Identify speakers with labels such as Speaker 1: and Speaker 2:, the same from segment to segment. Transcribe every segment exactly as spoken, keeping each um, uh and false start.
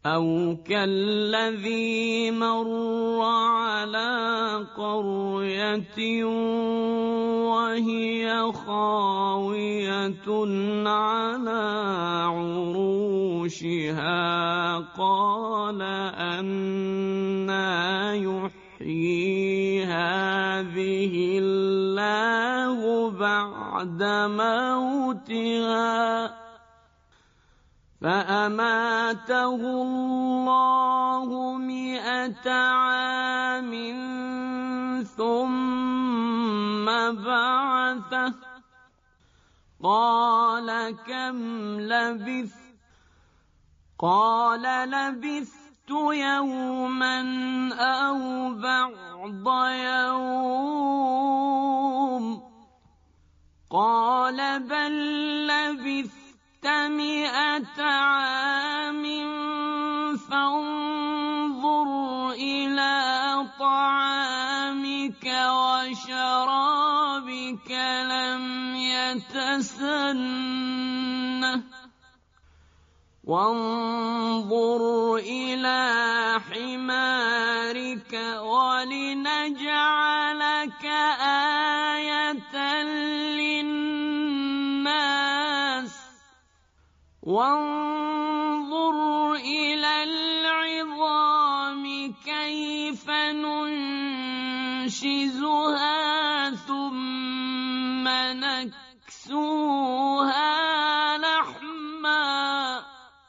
Speaker 1: أو كالذي مر على قرية وهي خاوية على عروشها قال أنى يحيي هذه الله بعد موتها فأماته الله مئة عام ثم بعثه قال كم لبثت قال لبثت يوما أو بعض يوم قال بل لبثت مئة عام فانظر إلى طعامك وشرابك لم يتسنه وانظر إلى حمارك ولنجعلك آية للناس وانظر إلى العظام كيف ننشزها ثم نكسوها لحما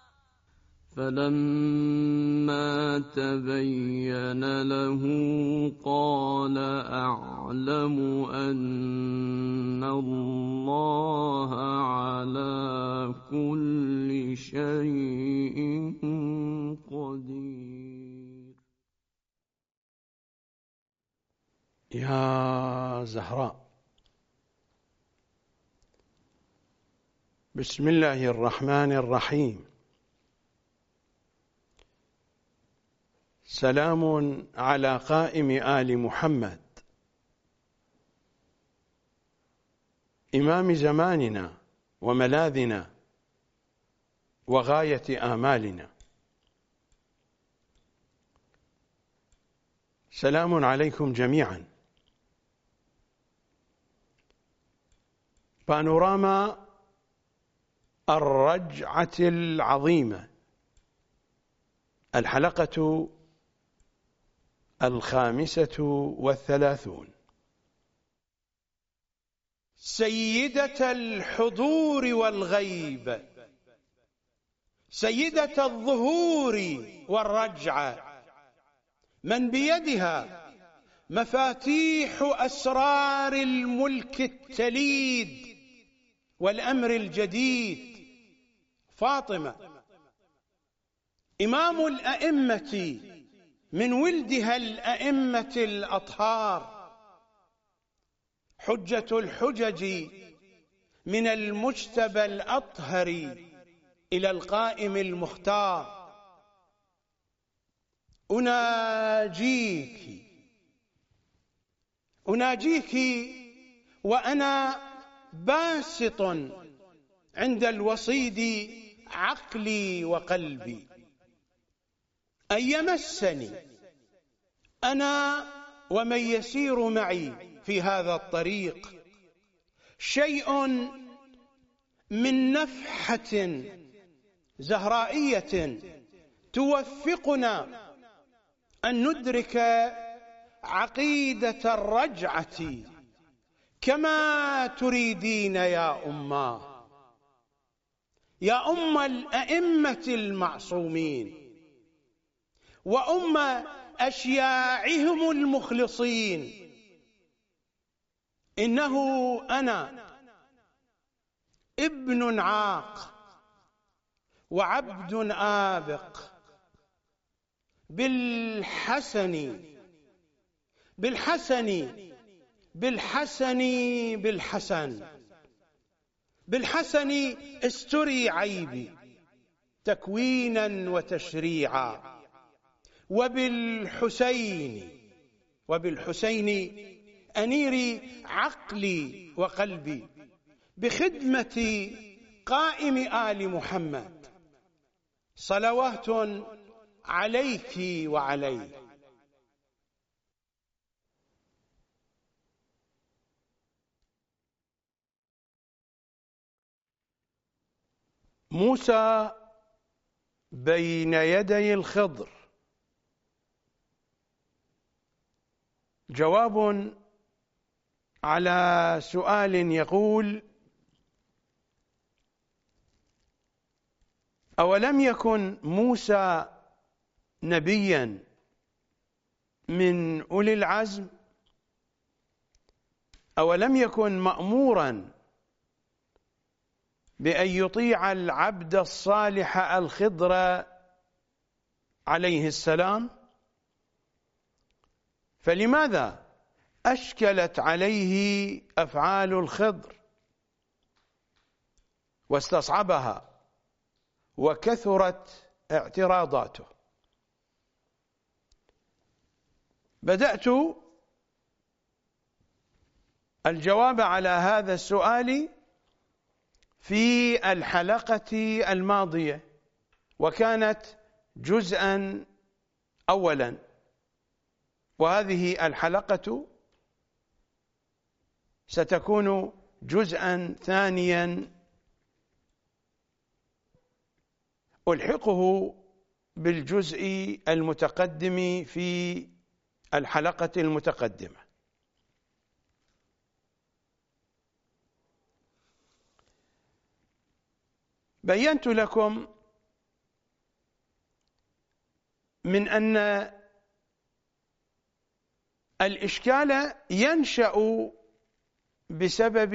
Speaker 1: فلما تبين له قال أعلم أن الله على كل شيء قدير.
Speaker 2: يا زهراء، بسم الله الرحمن الرحيم. سلام على قائم آل محمد إمام زماننا وملاذنا وغاية آمالنا. سلام عليكم جميعا. بانوراما الرجعة العظيمة، الحلقة الخامسة والثلاثون. سيدة الحضور والغيب، سيدة الظهور والرجعة، من بيدها مفاتيح أسرار الملك التليد والأمر الجديد، فاطمة إمام الأئمة من ولدها الأئمة الأطهار، حجة الحجج من المجتبى الأطهر إلى القائم المختار. أناجيك أناجيك وأنا باسط عند الوصيد عقلي وقلبي، أن يمسني أنا ومن يسير معي في هذا الطريق شيء من نفحة زهرائية توفقنا أن ندرك عقيدة الرجعة كما تريدين يا أماه، يا أم الأئمة المعصومين وأم أشياعهم المخلصين. إنه أنا ابن عاق وعبد آبق بالحسن بالحسن بالحسن بالحسن بالحسن استري عيبي تكوينا وتشريعا، وبالحسين وبالحسين أنيري عقلي وقلبي بخدمة قائم آل محمد، صلوات عليك وعلي. موسى بين يدي الخضر. جواب على سؤال يقول: أولم يكن موسى نبيا من أولي العزم؟ أولم يكن مأمورا بأن يطيع العبد الصالح الخضر عليه السلام؟ فلماذا أشكلت عليه أفعال الخضر واستصعبها وكثرت اعتراضاته؟ بدأت الجواب على هذا السؤال في الحلقة الماضية، وكانت جزءا أولا، وهذه الحلقة ستكون جزءا ثانيا ألحقه بالجزء المتقدم في الحلقة المتقدمة. بينت لكم من أن الإشكال ينشأ بسبب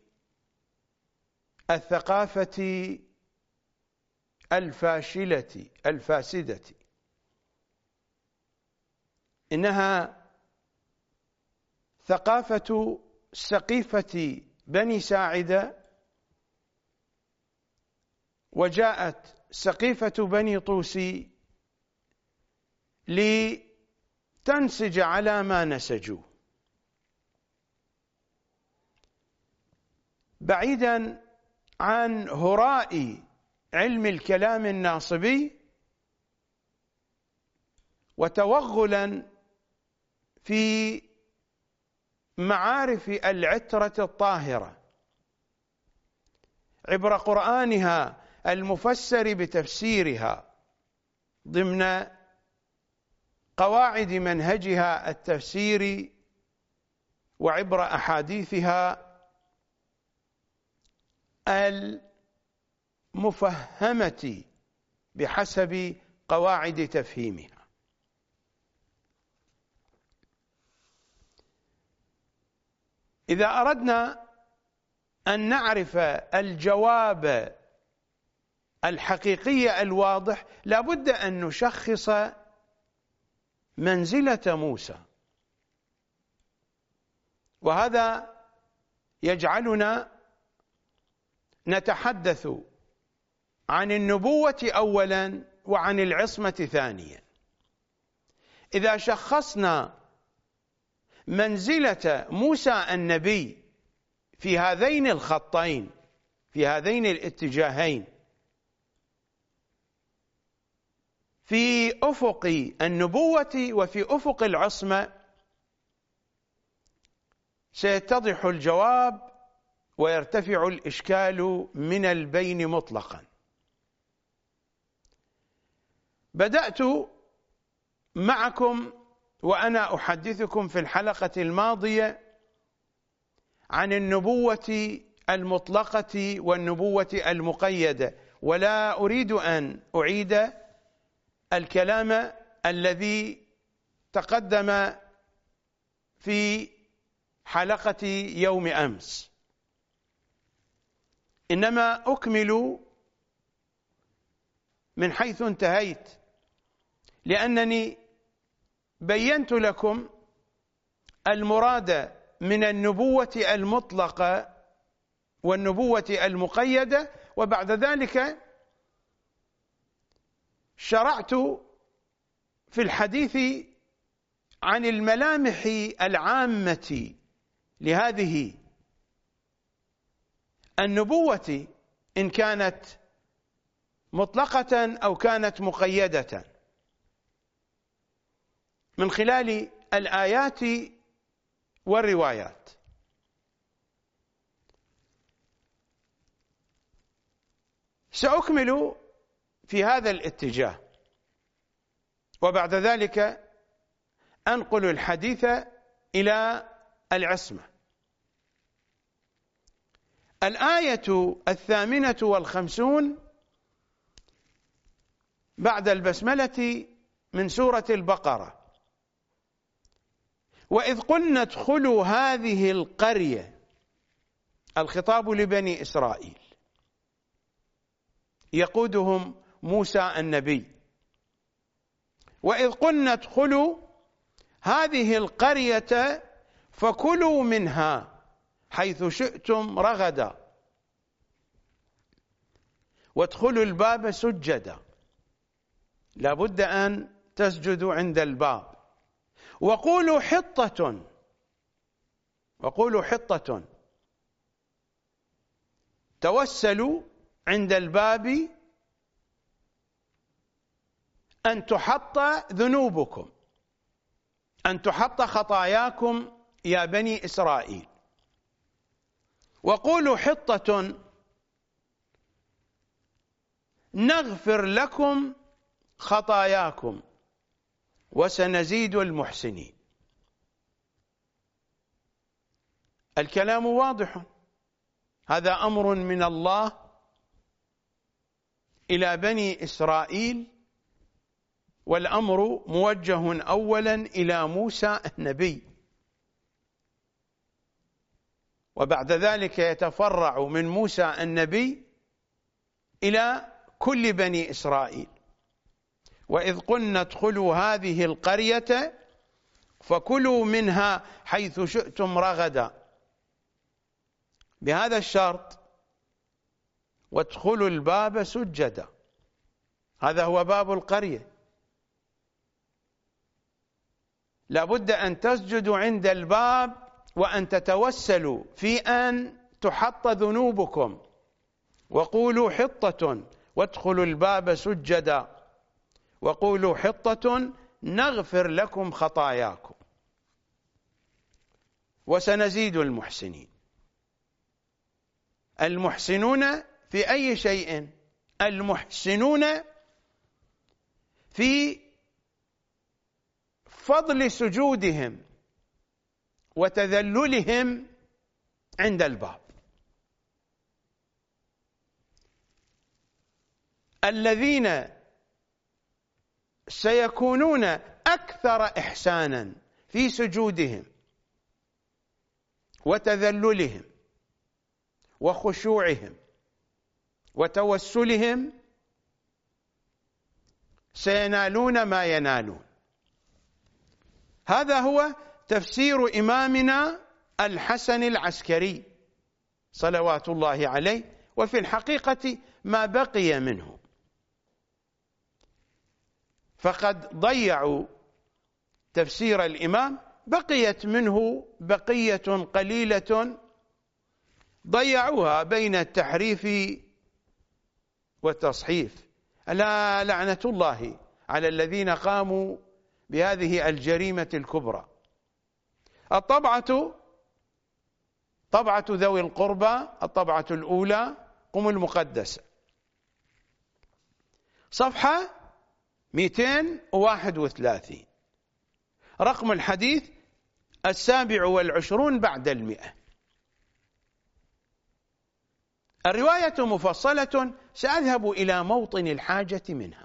Speaker 2: الثقافة الفاشلة الفاسدة. إنها ثقافة سقيفة بني ساعدة، وجاءت سقيفة بني طوسي لتنسج على ما نسجوا، بعيدا عن هراء علم الكلام الناصبي، وتوغلا في معارف العترة الطاهرة عبر قرآنها المفسر بتفسيرها ضمن قواعد منهجها التفسيري، وعبر أحاديثها المفهمة بحسب قواعد تفهيمها. إذا أردنا أن نعرف الجواب الحقيقي الواضح، لابد أن نشخص منزلة موسى، وهذا يجعلنا نتحدث عن النبوة أولا وعن العصمة ثانيا. إذا شخصنا منزلة موسى النبي في هذين الخطين، في هذين الاتجاهين، في أفق النبوة وفي أفق العصمة، سيتضح الجواب ويرتفع الإشكال من البين مطلقا. بدأت معكم وأنا أحدثكم في الحلقة الماضية عن النبوة المطلقة والنبوة المقيدة، ولا أريد أن أعيد الكلام الذي تقدم في حلقة يوم أمس، إنما أكمل من حيث انتهيت، لأنني بينت لكم المراد من النبوة المطلقة والنبوة المقيدة، وبعد ذلك شرعت في الحديث عن الملامح العامة لهذه النبوة، إن كانت مطلقة أو كانت مقيدة. من خلال الآيات والروايات. سأكمل في هذا الاتجاه، وبعد ذلك أنقل الحديث إلى العصمة. الآية الثامنة والخمسون بعد البسملة من سورة البقرة: وإذ قلنا ادخلوا هذه القرية، الخطاب لبني إسرائيل، يقودهم موسى النبي. وإذ قلنا ادخلوا هذه القرية فكلوا منها حيث شئتم رغدا وادخلوا الباب سجدا، لا بد أن تسجدوا عند الباب، وقولوا حطة وقولوا حطة توسلوا عند الباب أن تحط ذنوبكم، أن تحط خطاياكم يا بني إسرائيل. وقولوا حطة نغفر لكم خطاياكم وسنزيد المحسنين. الكلام واضح، هذا أمر من الله إلى بني إسرائيل، والأمر موجه أولا إلى موسى النبي، وبعد ذلك يتفرع من موسى النبي إلى كل بني إسرائيل. وإذ قلنا ادخلوا هذه القرية فكلوا منها حيث شئتم رغدا، بهذا الشرط: وادخلوا الباب سجدا. هذا هو باب القرية، لا بد أن تسجدوا عند الباب وأن تتوسلوا في أن تحط ذنوبكم. وقولوا حطة وادخلوا الباب سجدا وقولوا حطة نغفر لكم خطاياكم وسنزيد المحسنين. المحسنون في أي شيء؟ المحسنون في فضل سجودهم وتذللهم عند الباب. الذين سيكونون أكثر إحسانا في سجودهم وتذللهم وخشوعهم وتوسلهم سينالون ما ينالون. هذا هو تفسير إمامنا الحسن العسكري صلوات الله عليه، وفي الحقيقة ما بقي منه، فقد ضيعوا تفسير الإمام، بقيت منه بقية قليلة ضيعوها بين التحريف والتصحيف. ألا لعنة الله على الذين قاموا بهذه الجريمة الكبرى. الطبعة طبعة ذوي القربى، الطبعة الأولى، قم المقدسة، صفحة مئتين وواحد وثلاثين، رقم الحديث السابع والعشرون بعد المئة. الرواية مفصلة، سأذهب إلى موطن الحاجة منها.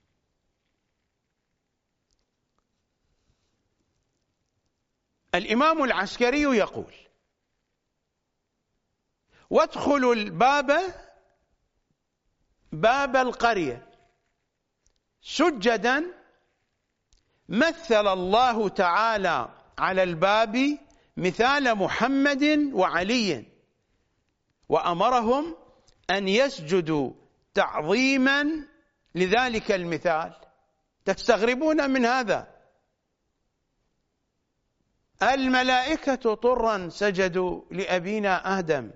Speaker 2: الإمام العسكري يقول: وادخلوا الباب، باب القرية، سجدا. مثل الله تعالى على الباب مثال محمد وعلي، وأمرهم أن يسجدوا تعظيما لذلك المثال. تستغربون من هذا؟ الملائكة طرا سجدوا لأبينا آدم،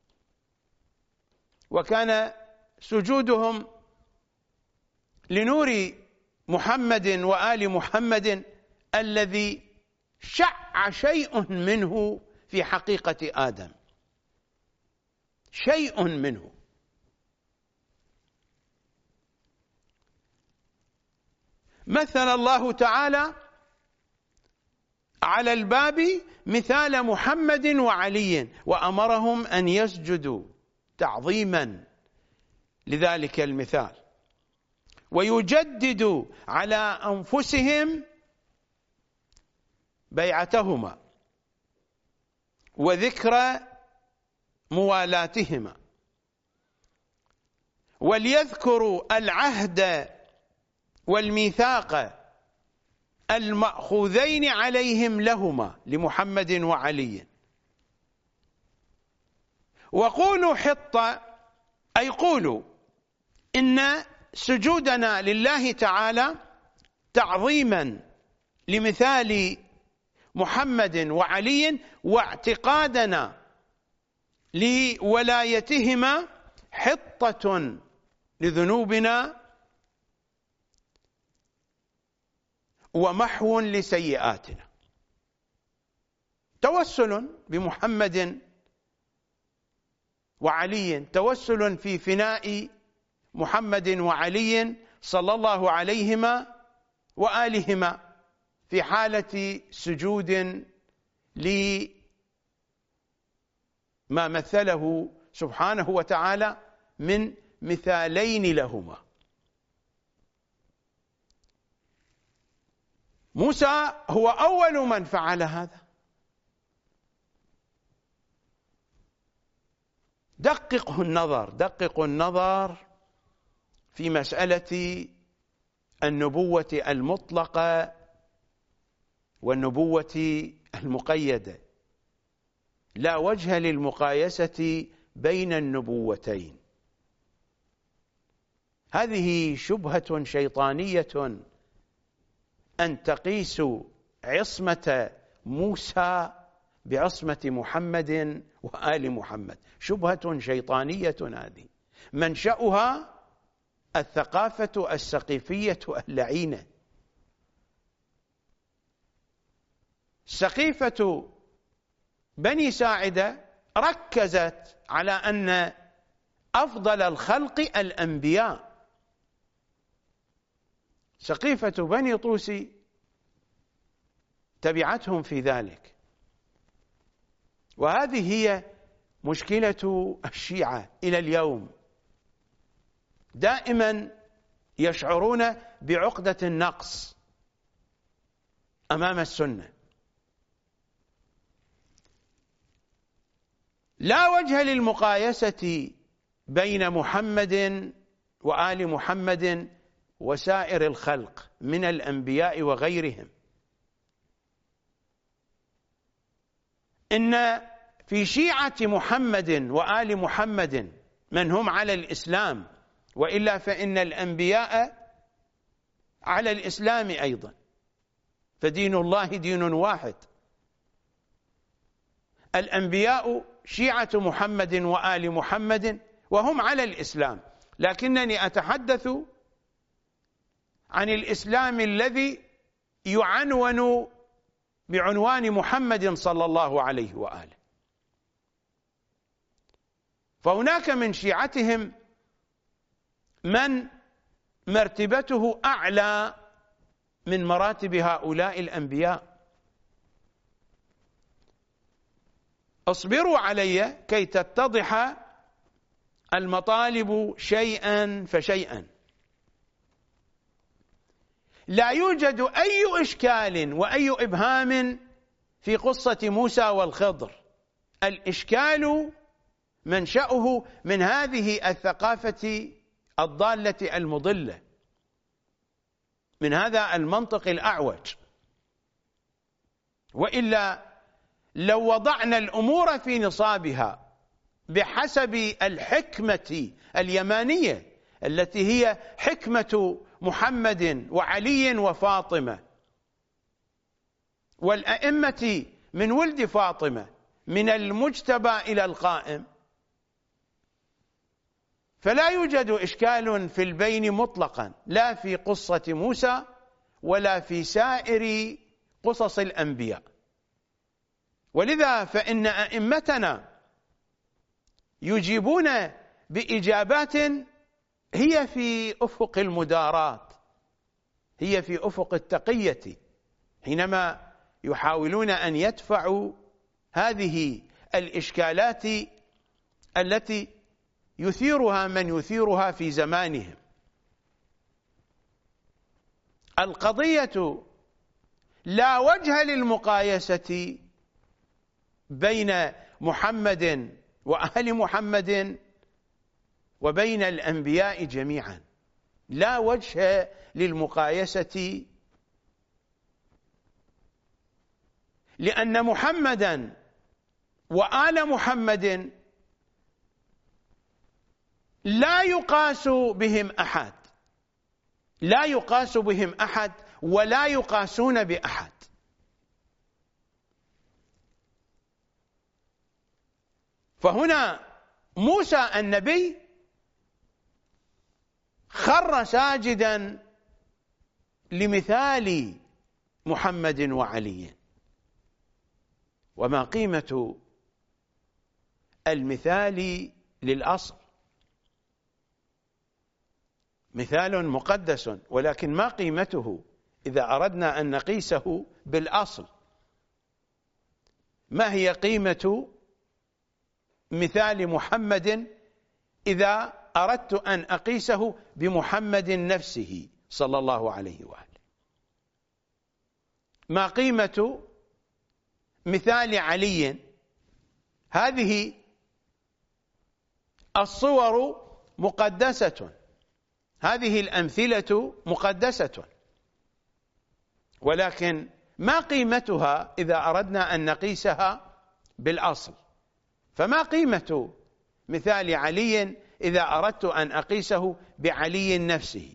Speaker 2: وكان سجودهم لنور محمد وآل محمد الذي شع شيء منه في حقيقة آدم، شيء منه. مثل الله تعالى على الباب مثال محمد وعلي وأمرهم أن يسجدوا تعظيما لذلك المثال، ويجددوا على أنفسهم بيعتهما وذكر موالاتهما، وليذكروا العهد والميثاق المأخوذين عليهم لهما لمحمد وعلي. وقولوا حطة، أي قولوا إن سجودنا لله تعالى تعظيما لمثال محمد وعلي واعتقادنا لولايتهما حطة لذنوبنا ومحو لسيئاتنا. توسل بمحمد وعلي، توسل في فناء محمد وعلي صلى الله عليهما وآلهما في حالة سجود لما مثله سبحانه وتعالى من مثالين لهما. موسى هو أول من فعل هذا. دققوا النظر، دققوا النظر في مسألة النبوة المطلقة والنبوة المقيدة. لا وجه للمقايسة بين النبوتين. هذه شبهة شيطانية أن تقيسوا عصمة موسى بعصمة محمد وآل محمد. شبهة شيطانية هذه، منشأها الثقافة السقيفية اللعينة. سقيفة بني ساعدة ركزت على أن أفضل الخلق الأنبياء. سقيفة بني طوسي تبعتهم في ذلك. وهذه هي مشكلة الشيعة إلى اليوم، دائما يشعرون بعقدة النقص أمام السنة. لا وجه للمقايسة بين محمد وآل محمد وسائر الخلق من الأنبياء وغيرهم. إن في شيعة محمد وآل محمد من هم على الإسلام، وإلا فإن الأنبياء على الإسلام أيضا، فدين الله دين واحد. الأنبياء شيعة محمد وآل محمد وهم على الإسلام، لكنني أتحدث عن الإسلام الذي يعنون بعنوان محمد صلى الله عليه وآله. فهناك من شيعتهم من مرتبته أعلى من مراتب هؤلاء الأنبياء. اصبروا علي كي تتضح المطالب شيئا فشيئا. لا يوجد أي إشكال وأي إبهام في قصة موسى والخضر. الإشكال منشأه من هذه الثقافة الضالة المضلة، من هذا المنطق الأعوج. وإلا لو وضعنا الأمور في نصابها بحسب الحكمة اليمانية التي هي حكمة محمد وعلي وفاطمة والأئمة من ولد فاطمة من المجتبى إلى القائم، فلا يوجد إشكال في البين مطلقا، لا في قصة موسى ولا في سائر قصص الأنبياء. ولذا فإن أئمتنا يجيبون بإجابات هي في أفق المداراة، هي في أفق التقية، حينما يحاولون أن يدفعوا هذه الإشكالات التي يثيرها من يثيرها في زمانهم. القضية لا وجه للمقايسة بين محمد وأهل محمد وبين الأنبياء جميعا، لا وجه للمقايسة، لأن محمدا وآل محمد لا يقاس بهم أحد، لا يقاس بهم أحد ولا يقاسون بأحد. فهنا موسى النبي خر ساجدا لمثال محمد وعلي. وما قيمة المثال للأصل؟ مثال مقدس، ولكن ما قيمته إذا أردنا أن نقيسه بالأصل؟ ما هي قيمة مثال محمد إذا أردت أن أقيسه بمحمد نفسه صلى الله عليه وآله؟ ما قيمة مثال علي؟ هذه الصور مقدسة، هذه الأمثلة مقدسة، ولكن ما قيمتها إذا أردنا أن نقيسها بالأصل؟ فما قيمة مثال علي إذا أردت أن أقيسه بعلي نفسه؟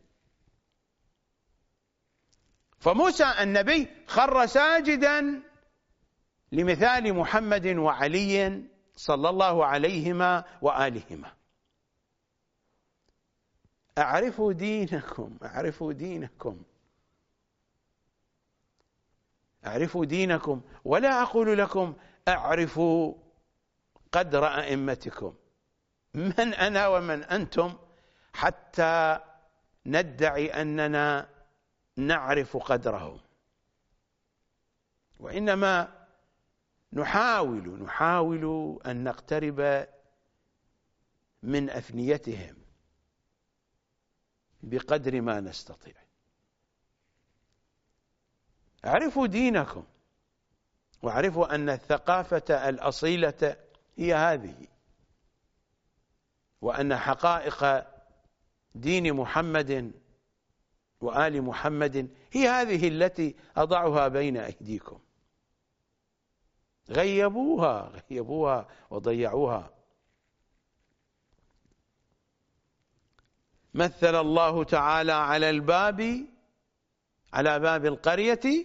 Speaker 2: فموسى النبي خر ساجدا لمثال محمد وعلي صلى الله عليهما وآلهما. أعرفوا دينكم، أعرفوا دينكم، أعرفوا دينكم، ولا أقول لكم أعرفوا قدر أئمتكم. من أنا ومن أنتم حتى ندعي أننا نعرف قدرهم؟ وإنما نحاول نحاول أن نقترب من أفنيتهم بقدر ما نستطيع. اعرفوا دينكم، واعرفوا أن الثقافة الأصيلة هي هذه، وأن حقائق دين محمد وآل محمد هي هذه التي أضعها بين أيديكم. غيبوها غيبوها وضيعوها. مثل الله تعالى على الباب على باب القرية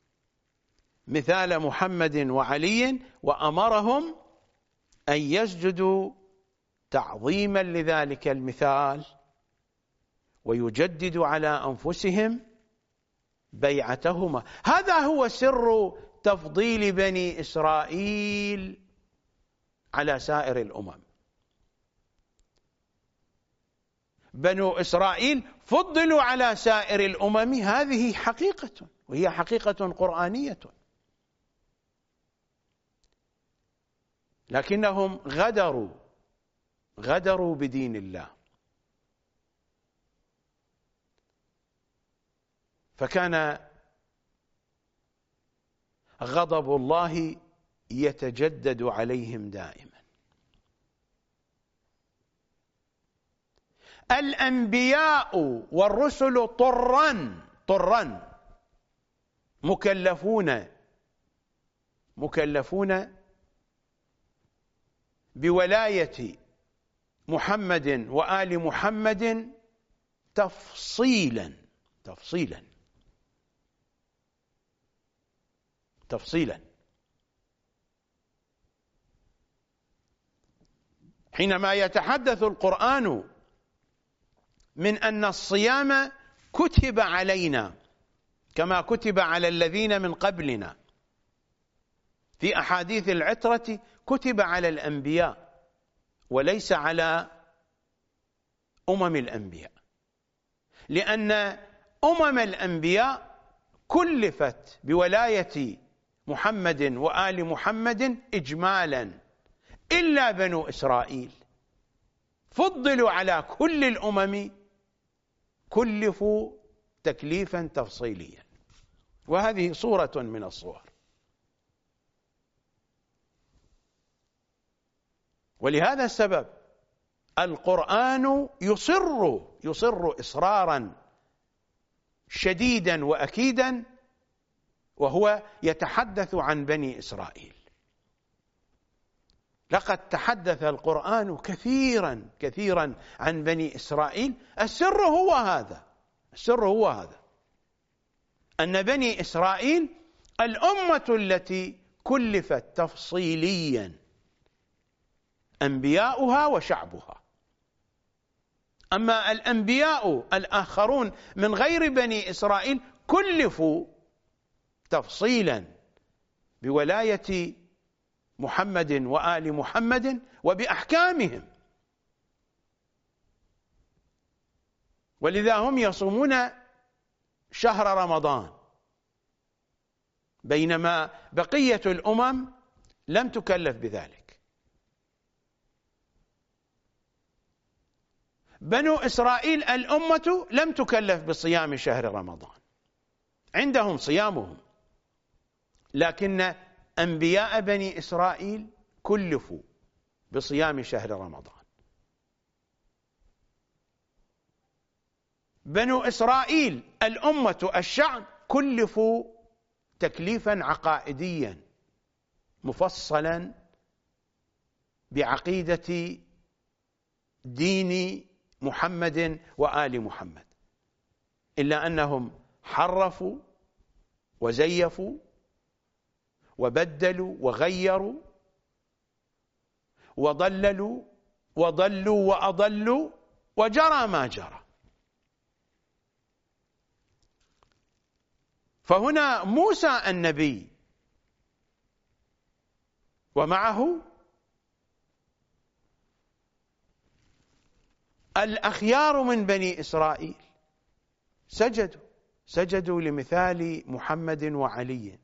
Speaker 2: مثال محمد وعلي، وأمرهم أن يسجدوا تعظيما لذلك المثال، ويجددوا على أنفسهم بيعتهما. هذا هو سر تفضيل بني إسرائيل على سائر الأمم. بنو إسرائيل فضلوا على سائر الأمم، هذه حقيقة، وهي حقيقة قرآنية، لكنهم غدروا غدروا بدين الله، فكان غضب الله يتجدد عليهم دائما. الأنبياء والرسل طرا طرا مكلفون مكلفون بولاية محمد وآل محمد تفصيلا تفصيلا تفصيلا. حينما يتحدث القرآن من أن الصيام كتب علينا كما كتب على الذين من قبلنا. في أحاديث العترة كتب على الأنبياء وليس على أمم الأنبياء، لأن أمم الأنبياء كلفت بولاية محمد وآل محمد إجمالا، إلا بنو إسرائيل فضلوا على كل الأمم، كلفوا تكليفا تفصيليا، وهذه صورة من الصور. ولهذا السبب القرآن يصر يصر إصرارا شديدا وأكيدا وهو يتحدث عن بني إسرائيل. لقد تحدث القرآن كثيرا كثيرا عن بني إسرائيل. السر هو هذا، السر هو هذا أن بني إسرائيل الأمة التي كلفت تفصيليا أنبياؤها وشعبها. أما الأنبياء الآخرون من غير بني إسرائيل كلفوا تفصيلا بولاية محمد وآل محمد وبأحكامهم، ولذا هم يصومون شهر رمضان، بينما بقية الأمم لم تكلف بذلك. بنو إسرائيل الأمة لم تكلف بصيام شهر رمضان، عندهم صيامهم، لكن أنبياء بني إسرائيل كلفوا بصيام شهر رمضان. بنو إسرائيل الأمة الشعب كلفوا تكليفا عقائديا مفصلا بعقيدة دين محمد وآل محمد، إلا أنهم حرفوا وزيفوا وبدلوا وغيروا وضللوا وضلوا وأضلوا وجرى ما جرى. فهنا موسى النبي ومعه الأخيار من بني إسرائيل سجدوا سجدوا لمثال محمد وعلي،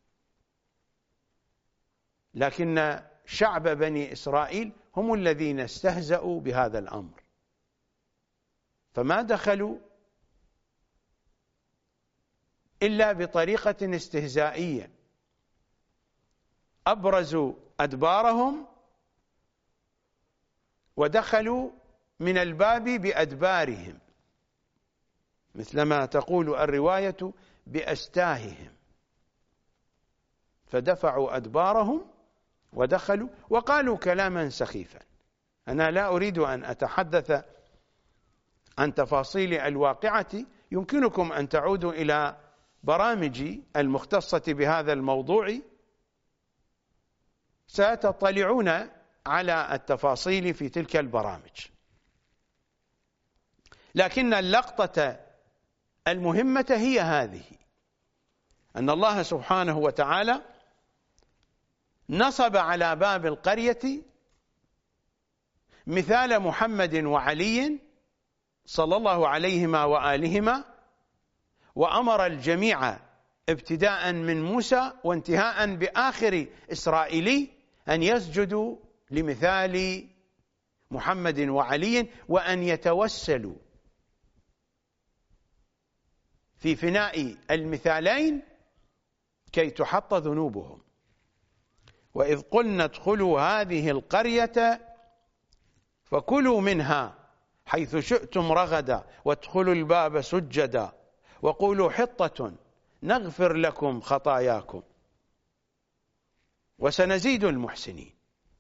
Speaker 2: لكن شعب بني إسرائيل هم الذين استهزأوا بهذا الأمر، فما دخلوا إلا بطريقة استهزائية، أبرزوا أدبارهم ودخلوا من الباب بأدبارهم، مثلما تقول الرواية بأستاههم، فدفعوا أدبارهم ودخلوا وقالوا كلاما سخيفا. أنا لا أريد أن أتحدث عن تفاصيل الواقعة، يمكنكم أن تعودوا إلى برامجي المختصة بهذا الموضوع، ستطلعون على التفاصيل في تلك البرامج. لكن اللقطة المهمة هي هذه، أن الله سبحانه وتعالى نصب على باب القرية مثال محمد وعلي صلى الله عليهما وآلهما، وأمر الجميع ابتداء من موسى وانتهاء بآخر إسرائيلي أن يسجدوا لمثال محمد وعلي، وأن يتوسلوا في فناء المثالين كي تحط ذنوبهم. وإذ قلنا ادخلوا هذه القرية فكلوا منها حيث شئتم رغدا وادخلوا الباب سجدا وقولوا حطة نغفر لكم خطاياكم وسنزيد المحسنين.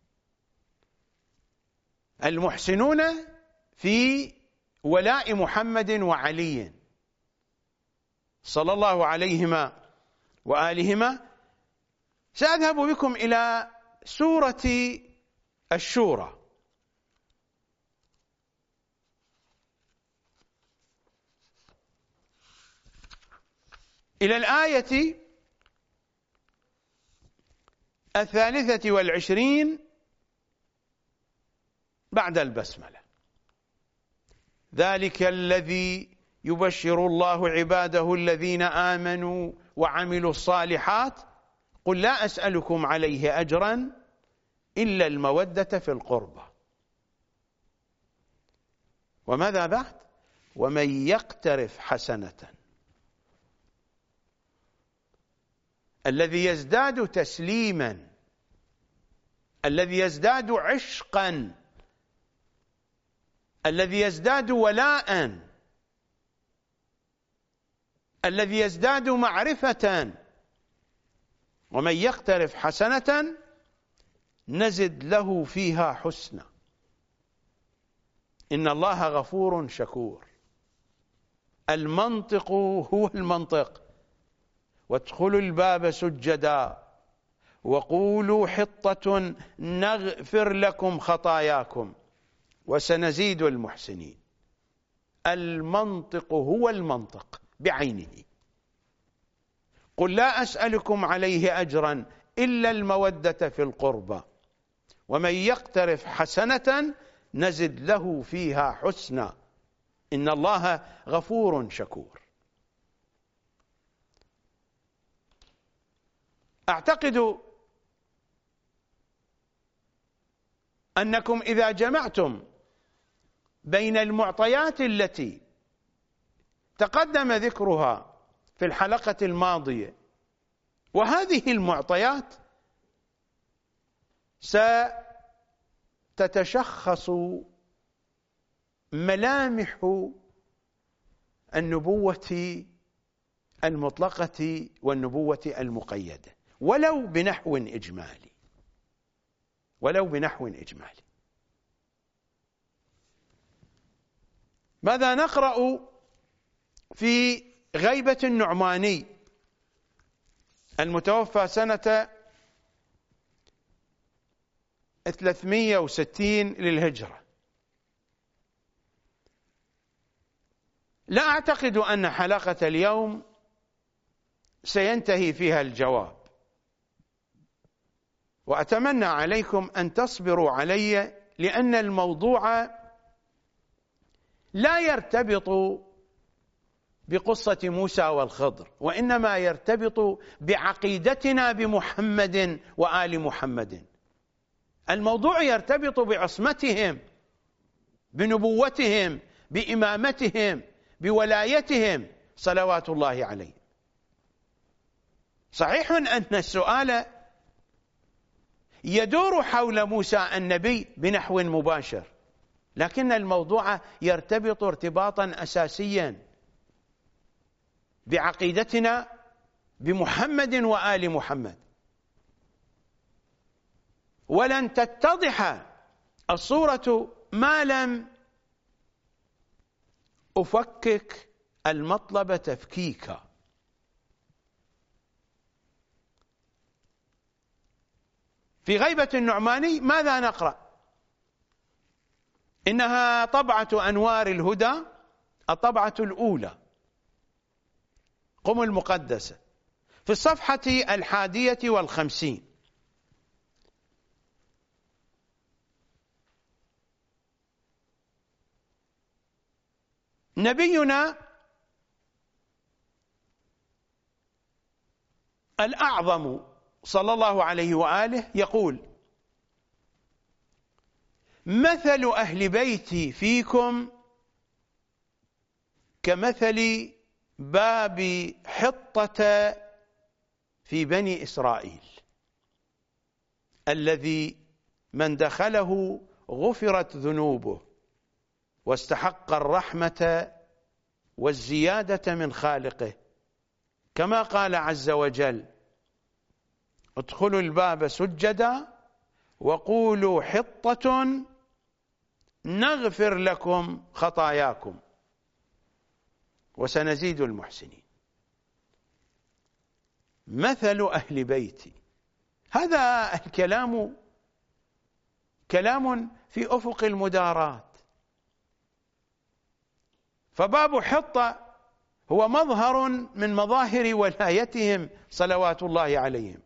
Speaker 2: المحسنون في ولاء محمد وعلي صلى الله عليهما وآلهما. سأذهب بكم إلى سورة الشورى. إلى الآية الثالثة والعشرين بعد البسملة: ذلك الذي يبشر الله عباده الذين آمنوا وعملوا الصالحات قل لا أسألكم عليه أجرا إلا المودة في القربى. وماذا بعد؟ ومن يقترف حسنة. الذي يزداد تسليما، الذي يزداد عشقا، الذي يزداد ولاء، الذي يزداد معرفة. ومن يقترف حسنة نزد له فيها حسنا إن الله غفور شكور. المنطق هو المنطق: وادخلوا الباب سجدا وقولوا حطة نغفر لكم خطاياكم وسنزيد المحسنين. المنطق هو المنطق بعينه. قل لا أسألكم عليه أجرا إلا المودة في القربى ومن يقترف حسنة نزد له فيها حسنا إن الله غفور شكور. أعتقد أنكم إذا جمعتم بين المعطيات التي تقدم ذكرها في الحلقة الماضية وهذه المعطيات ستتشخص ملامح النبوة المطلقة والنبوة المقيدة ولو بنحو إجمالي ولو بنحو إجمالي. ماذا نقرأ في غيبة النعماني المتوفى سنة ثلاثمئة وستين للهجرة؟ لا أعتقد أن حلقة اليوم سينتهي فيها الجواب، وأتمنى عليكم أن تصبروا علي لأن الموضوع لا يرتبط بقصة موسى والخضر وإنما يرتبط بعقيدتنا بمحمد وآل محمد. الموضوع يرتبط بعصمتهم، بنبوتهم، بإمامتهم، بولايتهم صلوات الله عليهم. صحيح أن السؤال يدور حول موسى النبي بنحو مباشر، لكن الموضوع يرتبط ارتباطا أساسيا بعقيدتنا بمحمد وآل محمد. ولن تتضح الصورة ما لم أفكك المطلب تفكيكا. في غيبة النعماني ماذا نقرأ؟ إنها طبعة أنوار الهدى، الطبعة الأولى، قم المقدسة، في الصفحة الحادية والخمسين. نبينا الأعظم صلى الله عليه وآله يقول: مثل أهل بيتي فيكم كمثل باب حطة في بني إسرائيل الذي من دخله غفرت ذنوبه واستحق الرحمة والزيادة من خالقه، كما قال عز وجل: ادخلوا الباب سجدا وقولوا حطة نغفر لكم خطاياكم وسنزيد المحسنين. مثل أهل بيتي، هذا الكلام كلام في أفق المدارات. فباب حطة هو مظهر من مظاهر ولايتهم صلوات الله عليهم.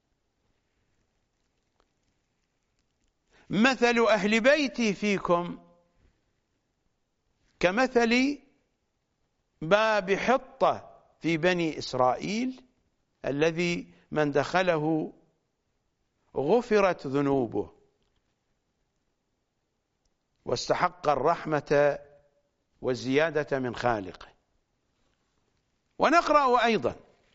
Speaker 2: مثل أهل بيتي فيكم كمثل باب حطة في بني إسرائيل الذي من دخله غفرت ذنوبه واستحق الرحمة والزيادة من خالقه. ونقرأ أيضا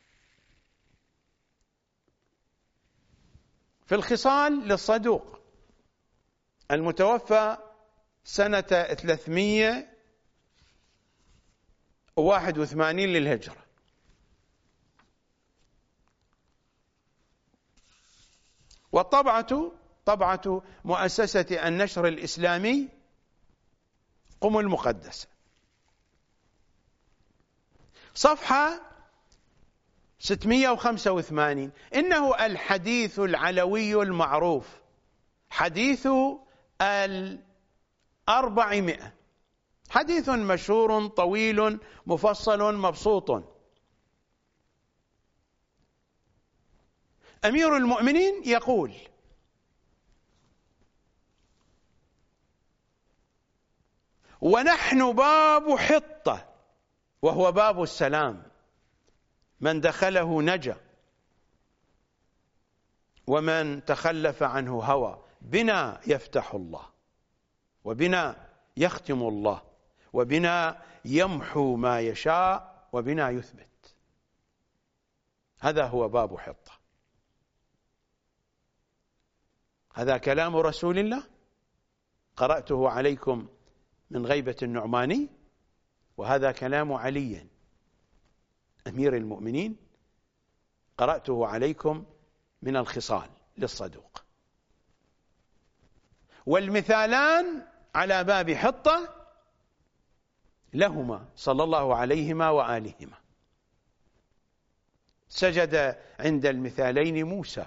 Speaker 2: في الخصال للصدوق المتوفى سنة ثلاثمئة وواحد وثمانين للهجرة، والطبعة طبعة مؤسسة النشر الإسلامي قم المقدسة، صفحة ستمئة وخمسة وثمانين. إنه الحديث العلوي المعروف، حديث الأربعمائة، حديث مشهور طويل مفصل مبسوط. أمير المؤمنين يقول: ونحن باب حطة، وهو باب السلام، من دخله نجا ومن تخلف عنه هوى. بنا يفتح الله، وبنا يختم الله، وبنا يمحو ما يشاء، وبنا يثبت. هذا هو باب حطة. هذا كلام رسول الله قرأته عليكم من غيبة النعماني، وهذا كلام علي أمير المؤمنين قرأته عليكم من الخصال للصدوق. والمثالان على باب حطة لهما صلى الله عليهما وآلهما. سجد عند المثالين موسى،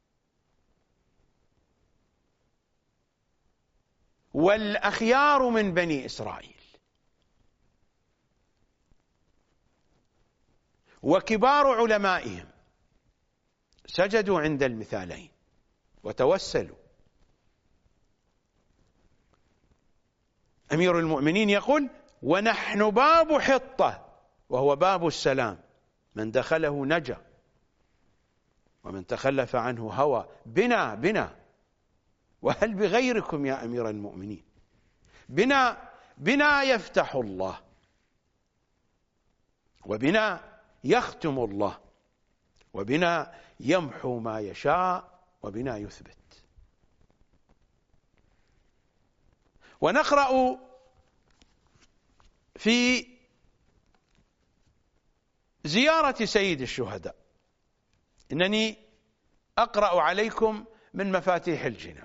Speaker 2: والأخيار من بني إسرائيل، وكبار علمائهم سجدوا عند المثالين وتوسلوا. أمير المؤمنين يقول: ونحن باب حطة، وهو باب السلام، من دخله نجا ومن تخلف عنه هوى. بنا بنا وهل بغيركم يا أمير المؤمنين؟ بنا بنا يفتح الله، وبنا يختم الله، وبنا يمحو ما يشاء، وبنا يثبت. ونقرأ في زيارة سيد الشهداء. إنني أقرأ عليكم من مفاتيح الجنان.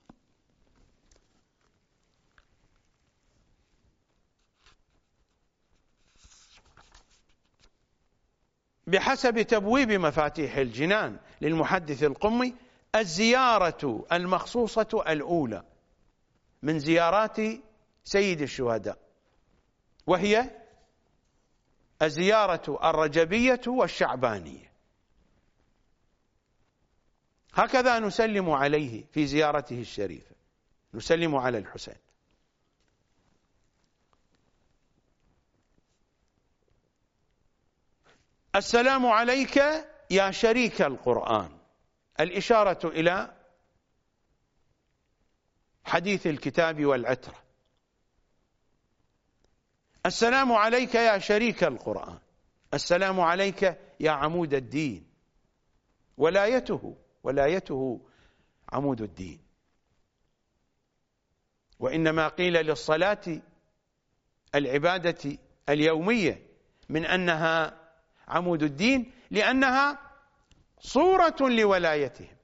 Speaker 2: بحسب تبويب مفاتيح الجنان للمحدث القمي، الزيارة المخصوصة الأولى من زيارات سيد الشهداء، وهي الزيارة الرجبية والشعبانية. هكذا نسلم عليه في زيارته الشريفة، نسلم على الحسين. السلام عليك يا شريك القرآن، الإشارة إلى حديث الكتاب والعترة. السلام عليك يا شريك القرآن، السلام عليك يا عمود الدين، ولايته ولايته عمود الدين. وإنما قيل للصلاة العبادة اليومية من أنها عمود الدين لأنها صورة لولايتهم،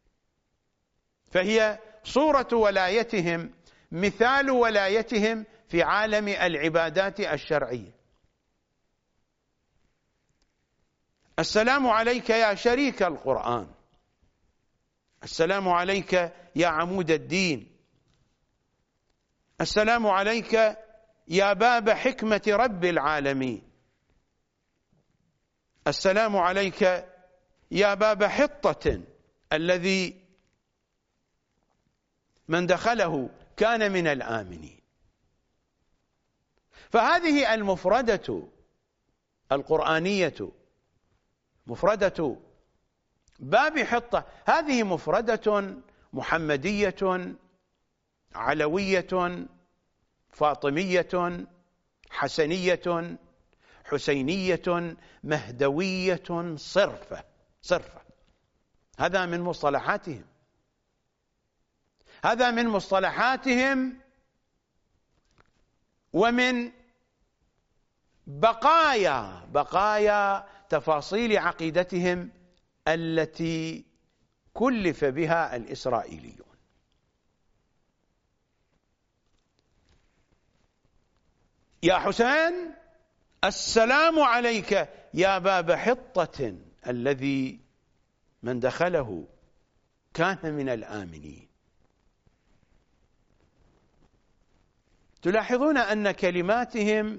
Speaker 2: فهي صورة ولايتهم، مثال ولايتهم في عالم العبادات الشرعية. السلام عليك يا شريك القرآن، السلام عليك يا عمود الدين، السلام عليك يا باب حكمة رب العالمين، السلام عليك يا باب حطة الذي من دخله كان من الآمنين. فهذه المفردة القرآنية، مفردة باب حطة، هذه مفردة محمدية علوية فاطمية حسنية حسينية مهدوية صرفة صرفة. هذا من مصطلحاتهم، هذا من مصطلحاتهم ومن بقايا بقايا تفاصيل عقيدتهم التي كلف بها الإسرائيليون. يا حسين السلام عليك يا باب حطة الذي من دخله كان من الآمنين. تلاحظون أن كلماتهم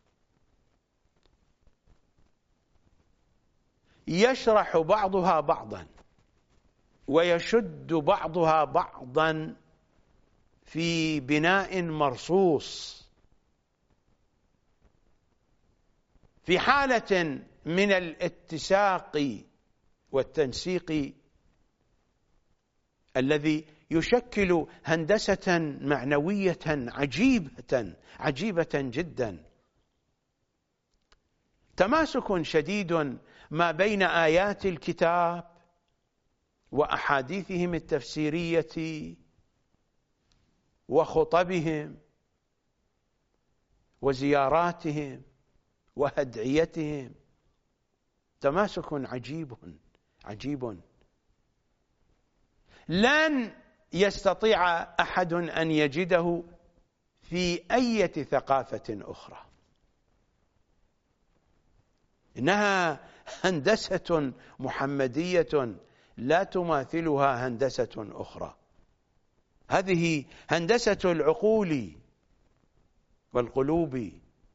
Speaker 2: يشرح بعضها بعضا ويشد بعضها بعضا في بناء مرصوص. في حالة من الاتساق والتنسيق الذي يشكل هندسة معنوية عجيبة عجيبة جدا، تماسك شديد ما بين آيات الكتاب وأحاديثهم التفسيرية وخطبهم وزياراتهم وأدعيتهم، تماسك عجيب عجيب لن يستطيع أحد أن يجده في أي ثقافة أخرى. إنها هندسة محمدية لا تماثلها هندسة أخرى. هذه هندسة العقول والقلوب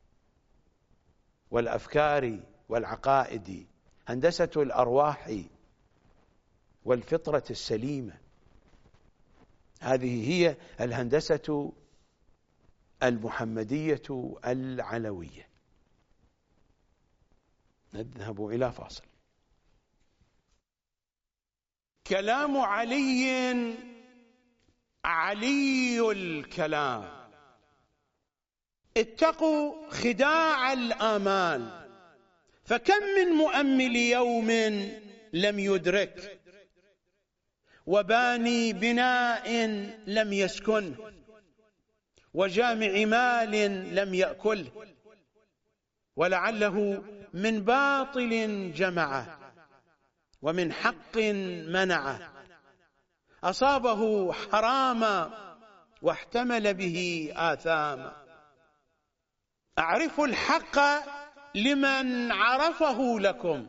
Speaker 2: والأفكار والعقائد، هندسة الأرواح والفطرة السليمة. هذه هي الهندسة المحمدية العلوية. نذهب إلى فاصل. كلام علي علي الكلام، اتقوا خداع الآمال، فكم من مؤمل يوم لم يدرك، وباني بناء لم يسكن، وجامع مال لم يأكله، ولعله من باطل جمعه ومن حق منعه، أصابه حراما واحتمل به آثاما. أعرف الحق لمن عرفه لكم،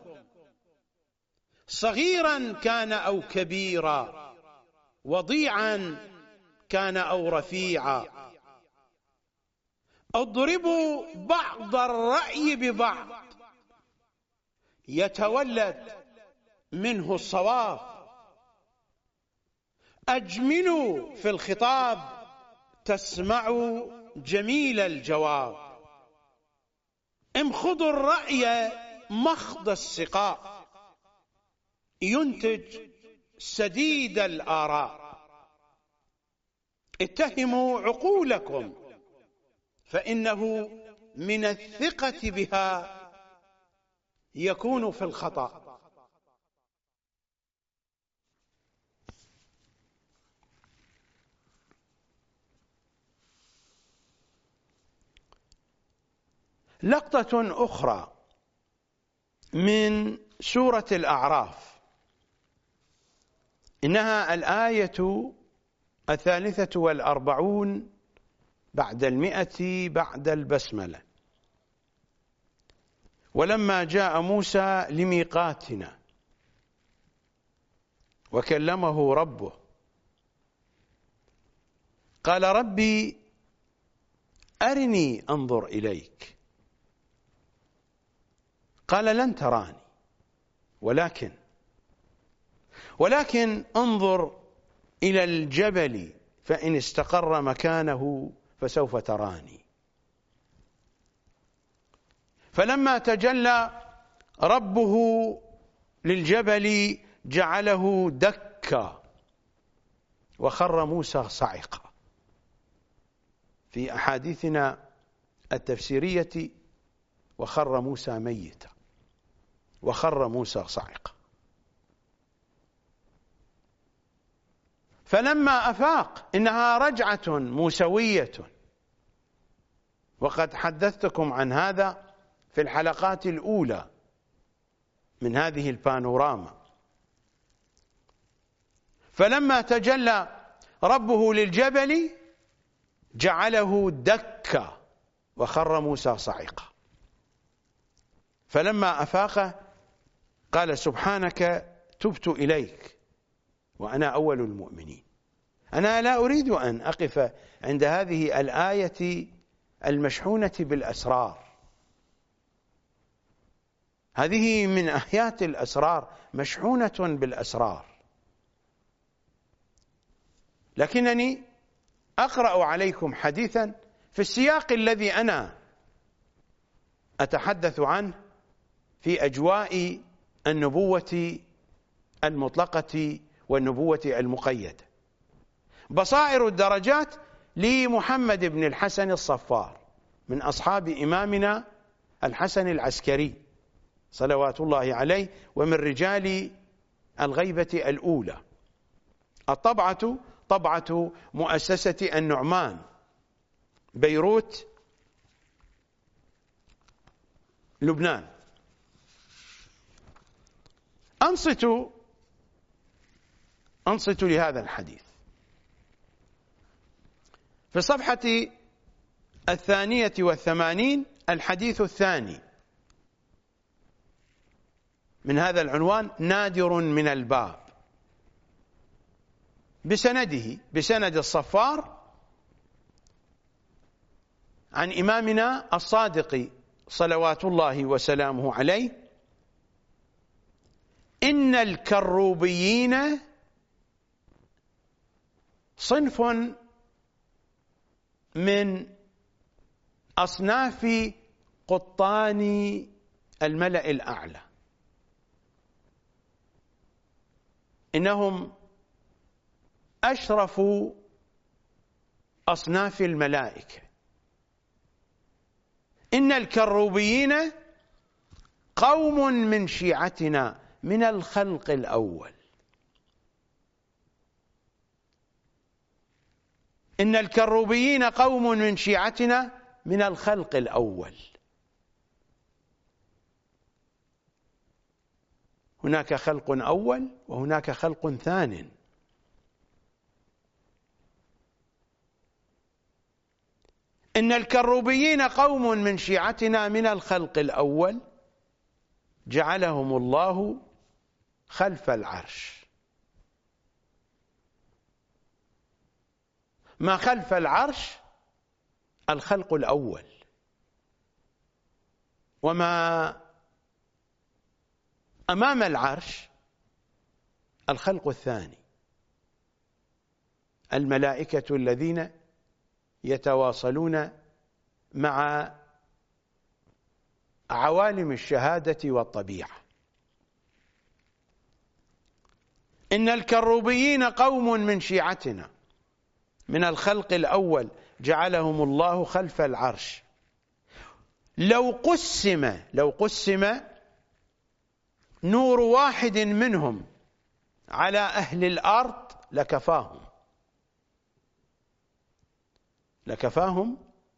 Speaker 2: صغيرا كان أو كبيرا، وضيعا كان أو رفيعا. اضربوا بعض الرأي ببعض يتولد منه الصواب، أجملوا في الخطاب تسمعوا جميل الجواب، امخضوا الرأي مخض السقاء، ينتج سديد الآراء. اتهموا عقولكم فإنه من الثقة بها يكون في الخطأ. لقطة أخرى من سورة الأعراف، إنها الآية الثالثة والأربعون بعد المئة بعد البسملة. ولما جاء موسى لميقاتنا وكلمه ربه قال ربي أرني أنظر إليك، قال لن تراني ولكن ولكن انظر إلى الجبل فإن استقر مكانه فسوف تراني. فلما تجلى ربه للجبل جعله دكا وخر موسى صعقا. في أحاديثنا التفسيرية وخر موسى ميتا وخر موسى صعقا. فلما أفاق إنها رجعة موسوية، وقد حدثتكم عن هذا في الحلقات الأولى من هذه البانوراما. فلما تجلى ربه للجبل جعله دكا وخر موسى صعقا. فلما أفاق قال سبحانك تبت إليك وأنا أول المؤمنين. أنا لا أريد أن أقف عند هذه الآية المشحونة بالأسرار. هذه من آيات الأسرار، مشحونة بالأسرار، لكنني أقرأ عليكم حديثا في السياق الذي أنا أتحدث عنه في أجواء النبوة المطلقة والنبوة المقيدة. بصائر الدرجات لمحمد بن الحسن الصفار من أصحاب إمامنا الحسن العسكري صلوات الله عليه، ومن رجال الغيبة الأولى. الطبعة طبعة مؤسسة النعمان بيروت لبنان. أنصتوا أنصتوا لهذا الحديث. في الصفحة الثانية والثمانين الحديث الثاني من هذا العنوان نادر من الباب، بسنده بسند الصفار عن إمامنا الصادق صلوات الله وسلامه عليه: إن الكروبيين صنف من أصناف قطان الملأ الأعلى، إنهم أشرف أصناف الملائكة. إن الكروبيين قوم من شيعتنا من الخلق الأول. إن الكروبيين قوم من شيعتنا من الخلق الأول. هناك خلق أول وهناك خلق ثان. إن الكروبيين قوم من شيعتنا من الخلق الأول جعلهم الله خلف العرش. ما خلف العرش الخلق الأول، وما أمام العرش الخلق الثاني، الملائكة الذين يتواصلون مع عوالم الشهادة والطبيعة. إن الكروبيين قوم من شيعتنا من الخلق الأول جعلهم الله خلف العرش. لو قسم لو قسم نور واحد منهم على أهل الأرض لكفاهم لكفاهم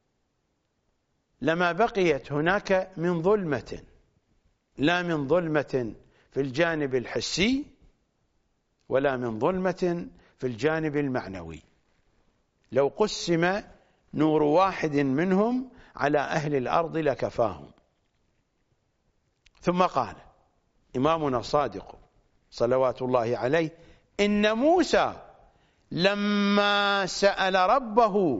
Speaker 2: لما بقيت هناك من ظلمة، لا من ظلمة في الجانب الحسي ولا من ظلمة في الجانب المعنوي. لو قسم نور واحد منهم على أهل الأرض لكفاهم. ثم قال إمامنا الصادق صلوات الله عليه: إن موسى لما سأل ربه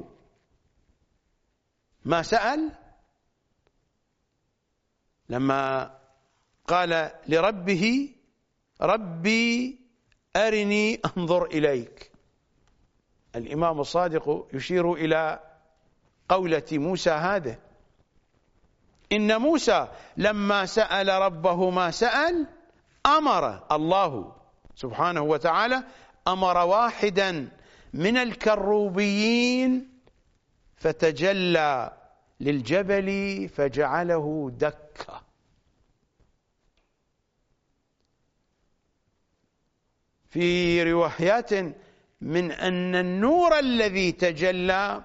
Speaker 2: ما سأل، لما قال لربه ربي أرني أنظر إليك. الإمام الصادق يشير إلى قولة موسى هذا، إن موسى لما سأل ربه ما سأل أمر الله سبحانه وتعالى أمر واحدا من الكروبيين فتجلى للجبل فجعله دكا. في روايات من أن النور الذي تجلى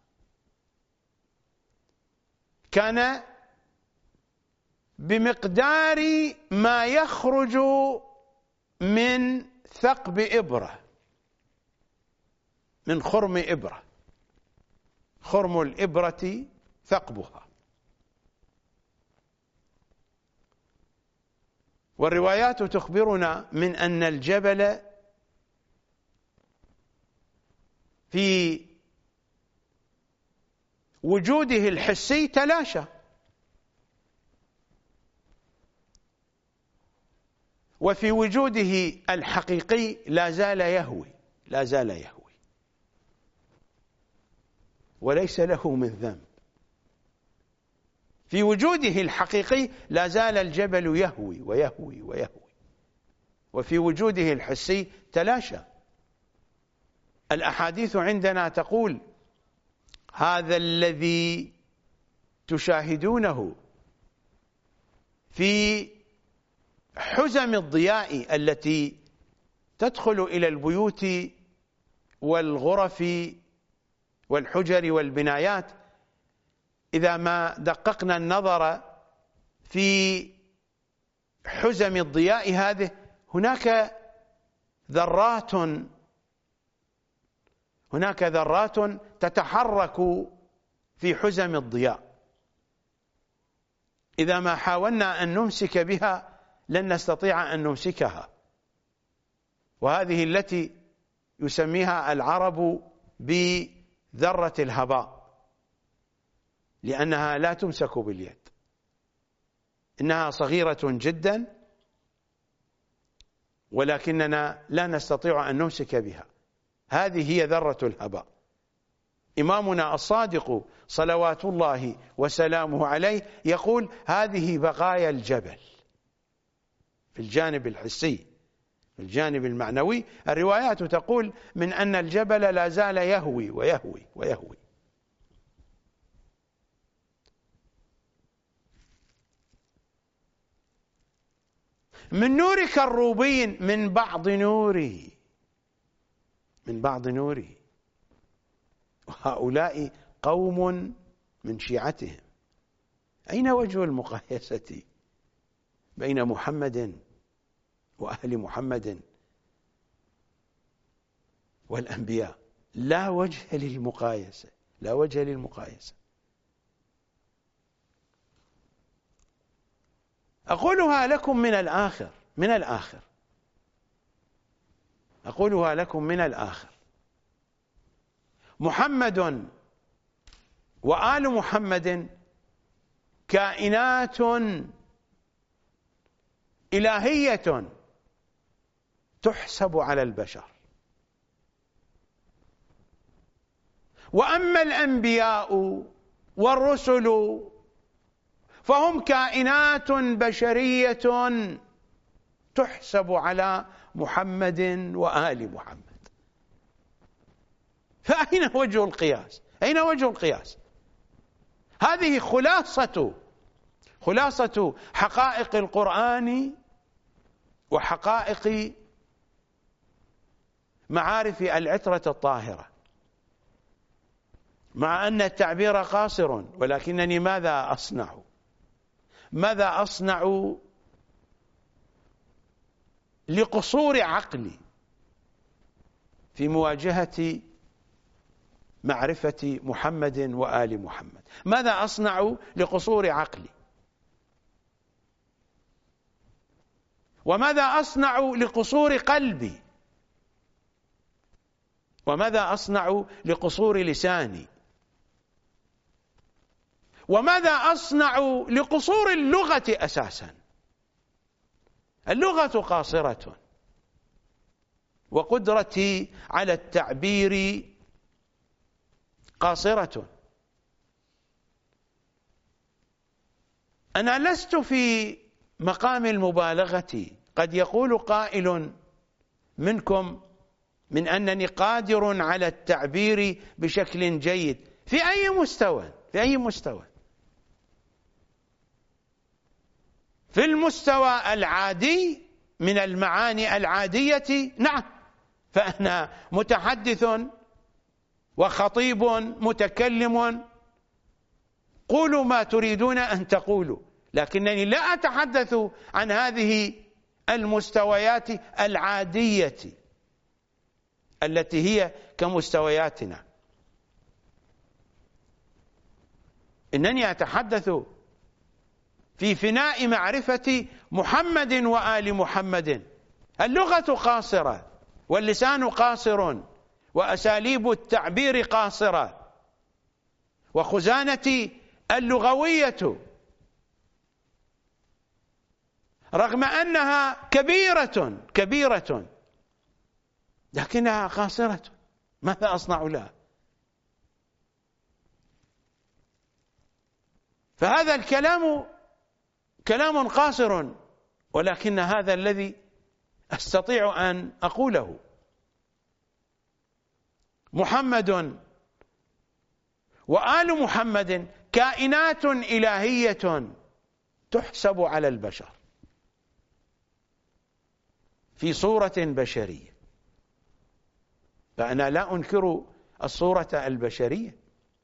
Speaker 2: كان بمقدار ما يخرج من ثقب إبرة، من خرم إبرة، خرم الإبرة ثقبها. والروايات تخبرنا من أن الجبل في وجوده الحسي تلاشى، وفي وجوده الحقيقي لا زال يهوي، لا زال يهوي وليس له من ذنب. في وجوده الحقيقي لا زال الجبل يهوي ويهوي ويهوي، وفي وجوده الحسي تلاشى. الأحاديث عندنا تقول هذا الذي تشاهدونه في حزم الضياء التي تدخل إلى البيوت والغرف والحجر والبنايات، إذا ما دققنا النظر في حزم الضياء هذه هناك ذرات هناك ذرات تتحرك في حزم الضياء، إذا ما حاولنا أن نمسك بها لن نستطيع أن نمسكها، وهذه التي يسميها العرب بذرة الهباء، لأنها لا تمسك باليد، إنها صغيرة جدا ولكننا لا نستطيع أن نمسك بها. هذه هي ذرة الهباء. إمامنا الصادق صلوات الله وسلامه عليه يقول هذه بقايا الجبل في الجانب الحسي، في الجانب المعنوي. الروايات تقول من أن الجبل لا زال يهوي ويهوي ويهوي. من نور كروبين من بعض نوره، من بعض نوره. وهؤلاء قوم من شيعتهم. أين وجه المقايسة بين محمد وأهل محمد والأنبياء؟ لا وجه للمقايسة، لا وجه للمقايسة. أقولها لكم من الآخر، من الآخر أقولها لكم من الآخر. محمد وآل محمد كائنات إلهية تحسب على البشر، وأما الأنبياء والرسل فهم كائنات بشرية تحسب على محمد وآل محمد. فأين وجه القياس؟ أين وجه القياس؟ هذه خلاصة خلاصة حقائق القرآن وحقائق معارف العترة الطاهرة، مع أن التعبير قاصر، ولكنني ماذا أصنع؟ ماذا أصنع لقصور عقلي في مواجهة معرفة محمد وآل محمد؟ ماذا أصنع لقصور عقلي؟ وماذا أصنع لقصور قلبي؟ وماذا أصنع لقصور لساني؟ وماذا أصنع لقصور اللغة أساسا؟ اللغة قاصرة، وقدرتي على التعبير قاصرة. أنا لست في مقام المبالغة. قد يقول قائل منكم من أنني قادر على التعبير بشكل جيد. في أي مستوى؟ في أي مستوى؟ في المستوى العادي من المعاني العادية، نعم، فأنا متحدث وخطيب متكلم، قولوا ما تريدون أن تقولوا، لكنني لا أتحدث عن هذه المستويات العادية التي هي كمستوياتنا. إنني أتحدث في فناء معرفة محمد وآل محمد. اللغة قاصرة، واللسان قاصر، وأساليب التعبير قاصرة، وخزانتي اللغوية رغم أنها كبيرة كبيرة لكنها قاصرة. ماذا أصنع لها؟ فهذا الكلام كلام قاصر، ولكن هذا الذي أستطيع أن أقوله. محمد وآل محمد كائنات إلهية تحسب على البشر في صورة بشرية، فأنا لا أنكر الصورة البشرية.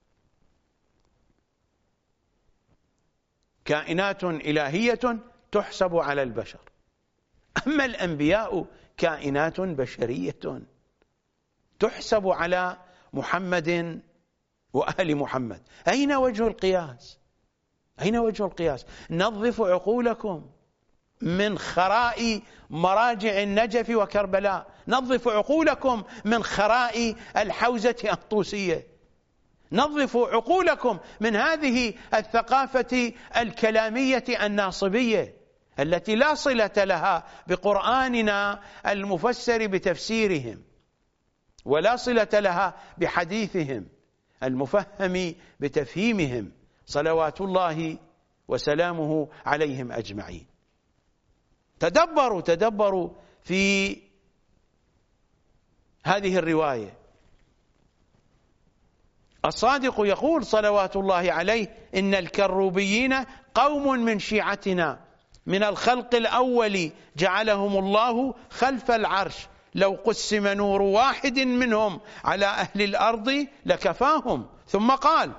Speaker 2: كائنات إلهية تحسب على البشر. أما الأنبياء كائنات بشرية تحسب على محمد وآل محمد. أين وجه القياس؟ أين وجه القياس؟ نظفوا عقولكم من خراء مراجع النجف وكربلاء، نظفوا عقولكم من خراء الحوزة الطوسية، نظفوا عقولكم من هذه الثقافة الكلامية الناصبية التي لا صلة لها بقرآننا المفسر بتفسيرهم، ولا صلة لها بحديثهم المفهم بتفهيمهم، صلوات الله وسلامه عليهم أجمعين. تدبروا تدبروا في هذه الرواية. الصادق يقول صلوات الله عليه: إن الكروبيين قوم من شيعتنا من الخلق الأول جعلهم الله خلف العرش، لو قسم نور واحد منهم على أهل الأرض لكفاهم. ثم قال: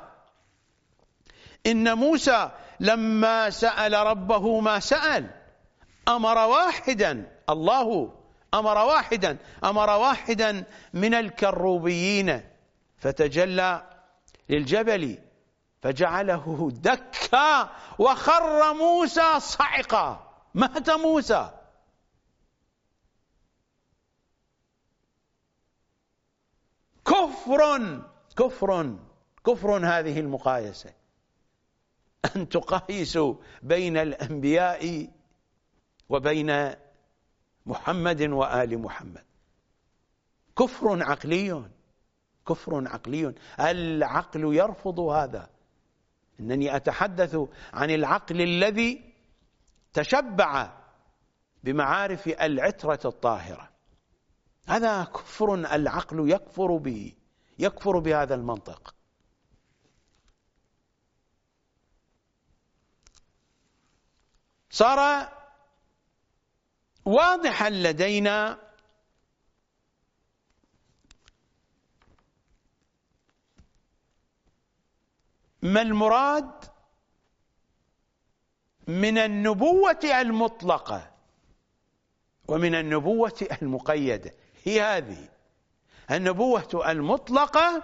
Speaker 2: إن موسى لما سأل ربه ما سأل أمر واحدا، الله أمر واحدا أمر واحدا من الكروبيين فتجلى للجبل فجعله دكا وخر موسى صعقا. مات موسى. كفر كفر كفر هذه المقايسة، أن تقايسوا بين الأنبياء وبين محمد وآل محمد. كفر عقلي، كفر عقلي. العقل يرفض هذا. إنني أتحدث عن العقل الذي تشبع بمعارف العترة الطاهرة. هذا كفر العقل يكفر به، يكفر بهذا المنطق. صار واضحا لدينا ما المراد من النبوة المطلقة ومن النبوة المقيدة. هي هذه النبوة المطلقة: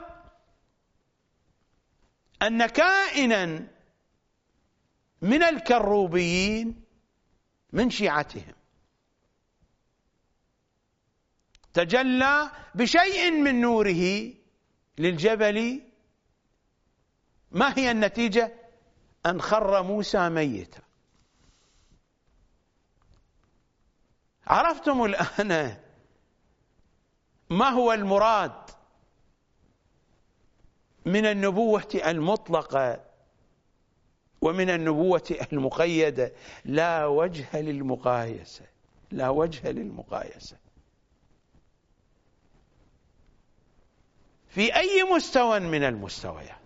Speaker 2: أن كائنا من الكروبيين من شيعتهم تجلى بشيء من نوره للجبل. ما هي النتيجة؟ أن خر موسى ميتا. عرفتم الآن ما هو المراد من النبوة المطلقة ومن النبوة المقيدة. لا وجه للمقايسة، لا وجه للمقايسة في أي مستوى من المستويات.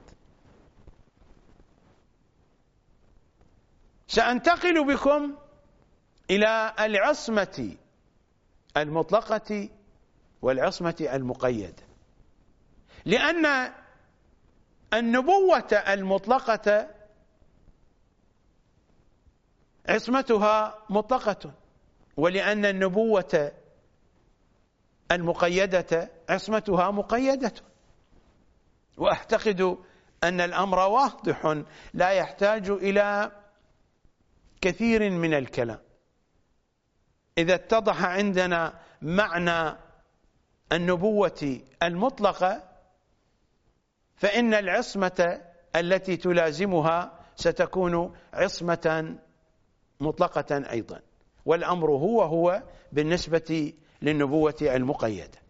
Speaker 2: سأنتقل بكم إلى العصمة المطلقة والعصمة المقيدة، لأن النبوة المطلقة عصمتها مطلقة، ولأن النبوة المقيدة عصمتها مقيدة. وأعتقد أن الأمر واضح لا يحتاج إلى كثير من الكلام. إذا اتضح عندنا معنى النبوة المطلقة فإن العصمة التي تلازمها ستكون عصمة مطلقة أيضا، والأمر هو هو بالنسبة للنبوة المقيدة.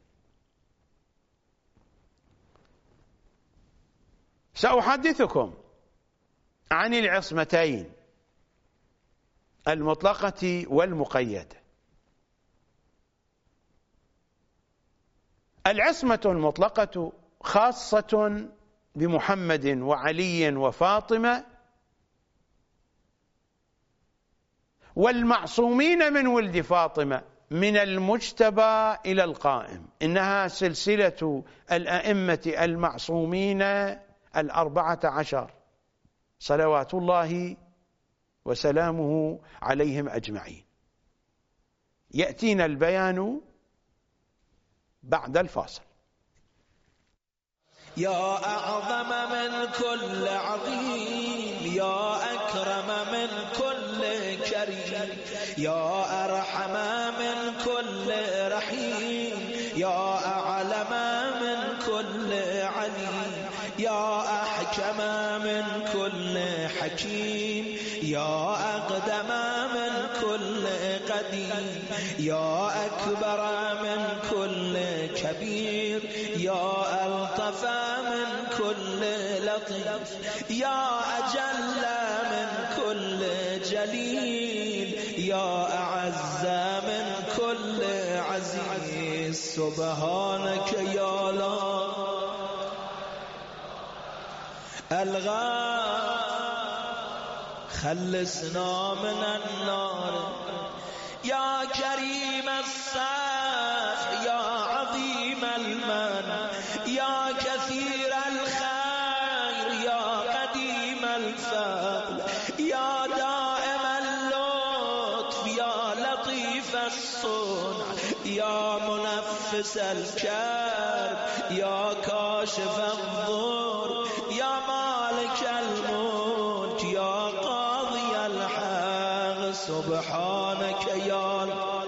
Speaker 2: سأحدثكم عن العصمتين المطلقة والمقيدة. العصمة المطلقة خاصة بمحمد وعلي وفاطمة والمعصومين من ولد فاطمة من المجتبى إلى القائم. إنها سلسلة الأئمة المعصومين الأربعة عشر صلوات الله وسلامه عليهم أجمعين. يأتينا البيان بعد الفاصل.
Speaker 3: يا أعظم من كل عظيم، يا أكرم من كل كريم، يا أرحم من كل رحيم، يا أعلم من كل عليم، يا أحكم من كل حكيم، يا أقدم من كل قديم، يا أكبر من كل كبير، يا ألطف من كل لطيف، يا أجل من كل جليل، يا أعز من كل عزيز. سبحانك يا الله الغار، خلصنا من النار. يا كريم الصف، يا عظيم المن، يا كثير الخير، يا قديم الفضل، يا دائم اللطف، يا لطيف الصنع، يا منفس الكرب، يا كاشف الضر، يا مالك الملك، يا قاضي الحق. سبحانك يا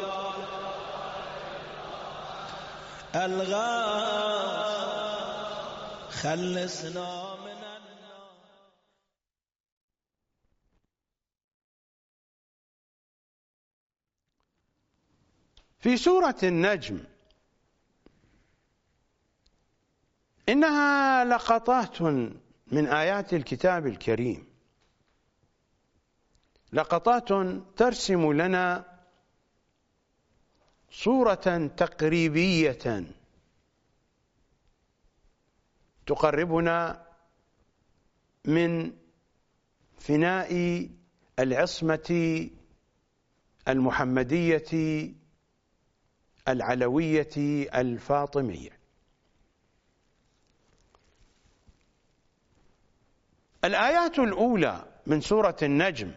Speaker 3: الغاث، خلصنا من النار.
Speaker 2: في سورة النجم إنها لقطات من آيات الكتاب الكريم، لقطات ترسم لنا صورة تقريبية تقربنا من فناء العصمة المحمدية العلوية الفاطمية. الآيات الأولى من سورة النجم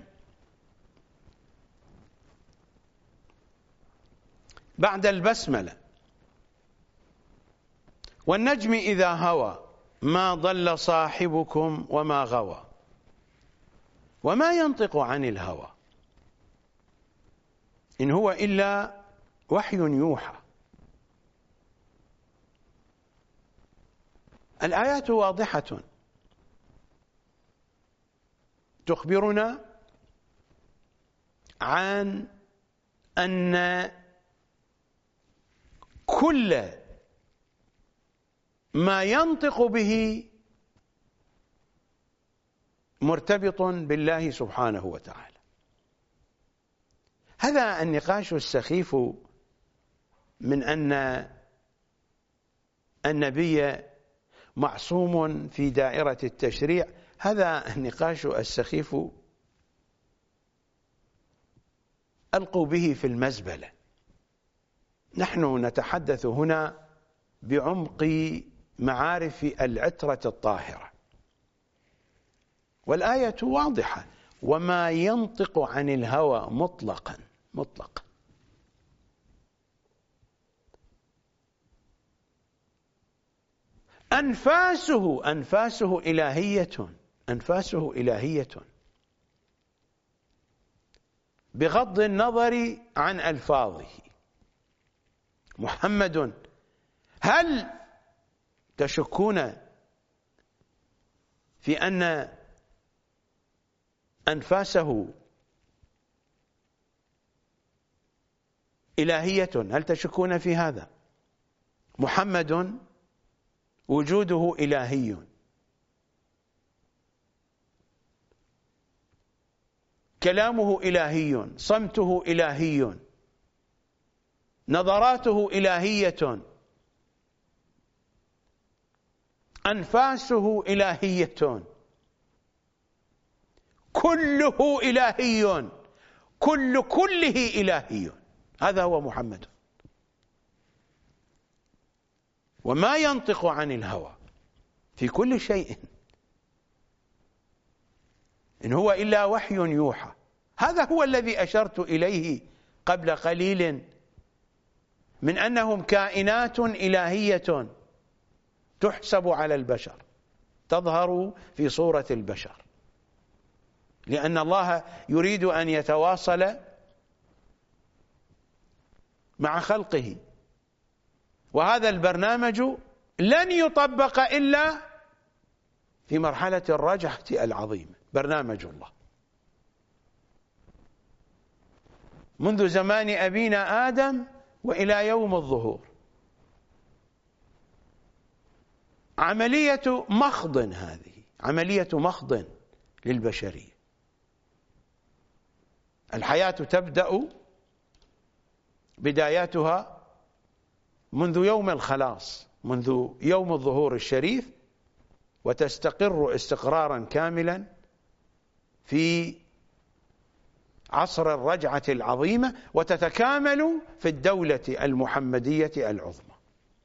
Speaker 2: بعد البسملة: والنجم إذا هوى ما ضل صاحبكم وما غوى وما ينطق عن الهوى إن هو إلا وحي يوحى. الآيات واضحة تخبرنا عن أن كل ما ينطق به مرتبط بالله سبحانه وتعالى. هذا النقاش السخيف من أن النبي معصوم في دائرة التشريع، هذا النقاش السخيف ألقوا به في المزبلة. نحن نتحدث هنا بعمق معارف العترة الطاهرة، والآية واضحة: وما ينطق عن الهوى مطلقا مطلقا. أنفاسه أنفاسه إلهية أنفاسه إلهية بغض النظر عن ألفاظه. محمد، هل تشكون في أن أنفاسه إلهية؟ هل تشكون في هذا؟ محمد وجوده إلهي، كلامه إلهي، صمته إلهي، نظراته إلهية، أنفاسه إلهية، كله إلهي، كل كله إلهي. هذا هو محمد. وما ينطق عن الهوى في كل شيء إن هو إلا وحي يوحى. هذا هو الذي أشرت إليه قبل قليل من أنهم كائنات إلهية تحسب على البشر، تظهر في صورة البشر، لأن الله يريد أن يتواصل مع خلقه، وهذا البرنامج لن يطبق إلا في مرحلة الرجعة العظيمة، برنامج الله منذ زمان أبينا آدم وإلى يوم الظهور. عملية مخض، هذه عملية مخض للبشرية. الحياة تبدأ بداياتها منذ يوم الخلاص، منذ يوم الظهور الشريف، وتستقر استقرارا كاملا في عصر الرجعة العظيمة، وتتكامل في الدولة المحمدية العظمى.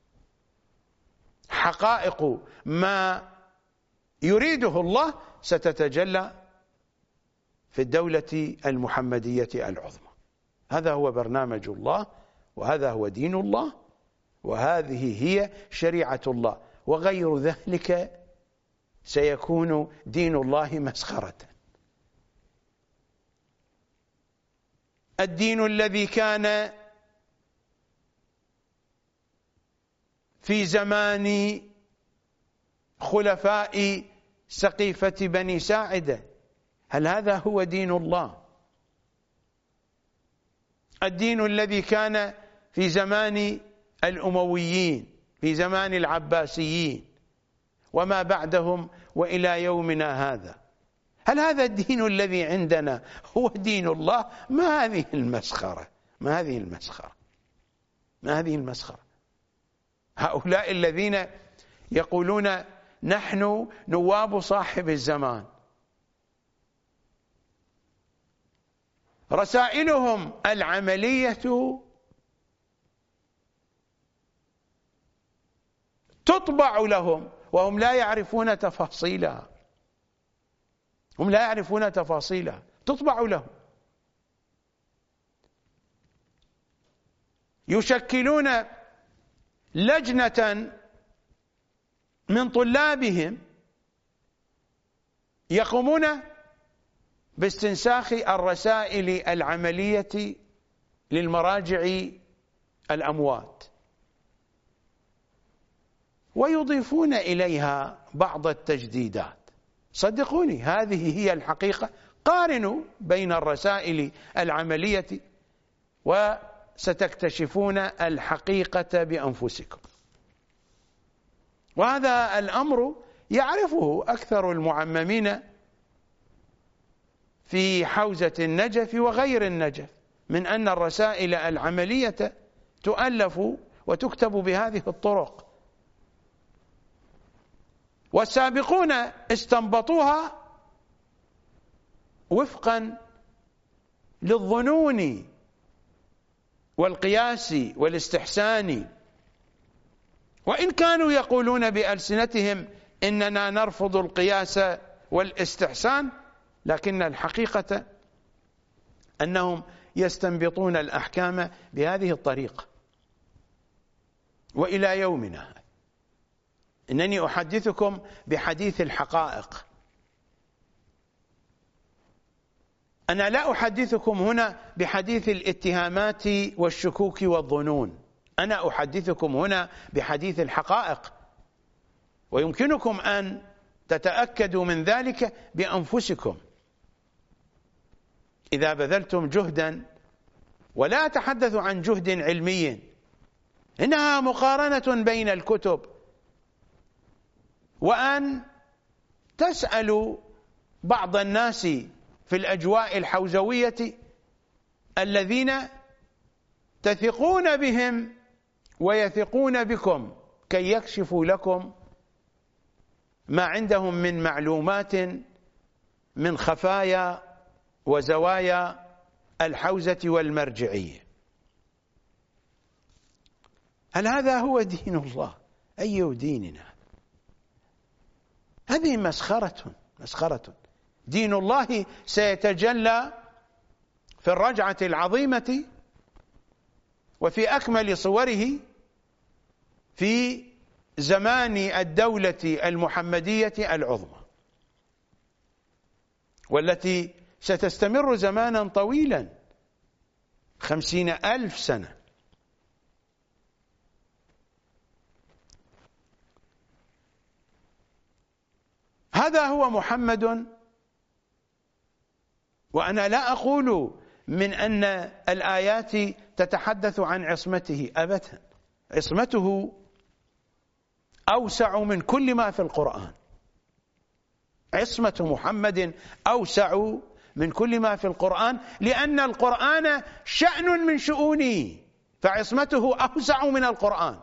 Speaker 2: حقائق ما يريده الله ستتجلى في الدولة المحمدية العظمى. هذا هو برنامج الله، وهذا هو دين الله، وهذه هي شريعة الله، وغير ذلك سيكون دين الله مسخرة. الدين الذي كان في زمان خلفاء سقيفة بني ساعدة، هل هذا هو دين الله؟ الدين الذي كان في زمان الأمويين، في زمان العباسيين وما بعدهم وإلى يومنا هذا، هل هذا الدين الذي عندنا هو دين الله؟ ما هذه المسخرة؟ ما هذه المسخرة؟ ما هذه المسخرة؟ هؤلاء الذين يقولون نحن نواب صاحب الزمان، رسائلهم العملية تطبع لهم وهم لا يعرفون تفاصيلها، هم لا يعرفون تفاصيلها، تطبع لهم. يشكلون لجنة من طلابهم يقومون باستنساخ الرسائل العملية للمراجع الأموات، ويضيفون إليها بعض التجديدات. صدقوني هذه هي الحقيقة. قارنوا بين الرسائل العملية ستكتشفون الحقيقة بأنفسكم. وهذا الأمر يعرفه أكثر المعممين في حوزة النجف وغير النجف، من أن الرسائل العملية تؤلف وتكتب بهذه الطرق، والسابقون استنبطوها وفقا للظنون والقياس والاستحسان، وإن كانوا يقولون بألسنتهم إننا نرفض القياس والاستحسان، لكن الحقيقة أنهم يستنبطون الأحكام بهذه الطريقة. وإلى يومنا إنني أحدثكم بحديث الحقائق. أنا لا أحدثكم هنا بحديث الاتهامات والشكوك والظنون، أنا أحدثكم هنا بحديث الحقائق، ويمكنكم أن تتأكدوا من ذلك بأنفسكم إذا بذلتم جهدا، ولا أتحدث عن جهد علمي، إنها مقارنة بين الكتب، وأن تسألوا بعض الناس في الأجواء الحوزوية الذين تثقون بهم ويثقون بكم كي يكشفوا لكم ما عندهم من معلومات من خفايا وزوايا الحوزة والمرجعية. هل هذا هو دين الله؟ أي ديننا؟ هذه مسخرة مسخرة. دين الله سيتجلى في الرجعة العظيمة وفي أكمل صوره في زمان الدولة المحمدية العظمى، والتي ستستمر زمانا طويلا، خمسين ألف سنة. هذا هو محمد. وأنا لا أقول من أن الآيات تتحدث عن عصمته أبدا، عصمته أوسع من كل ما في القرآن، عصمة محمد أوسع من كل ما في القرآن، لأن القرآن شأن من شؤونه، فعصمته أوسع من القرآن.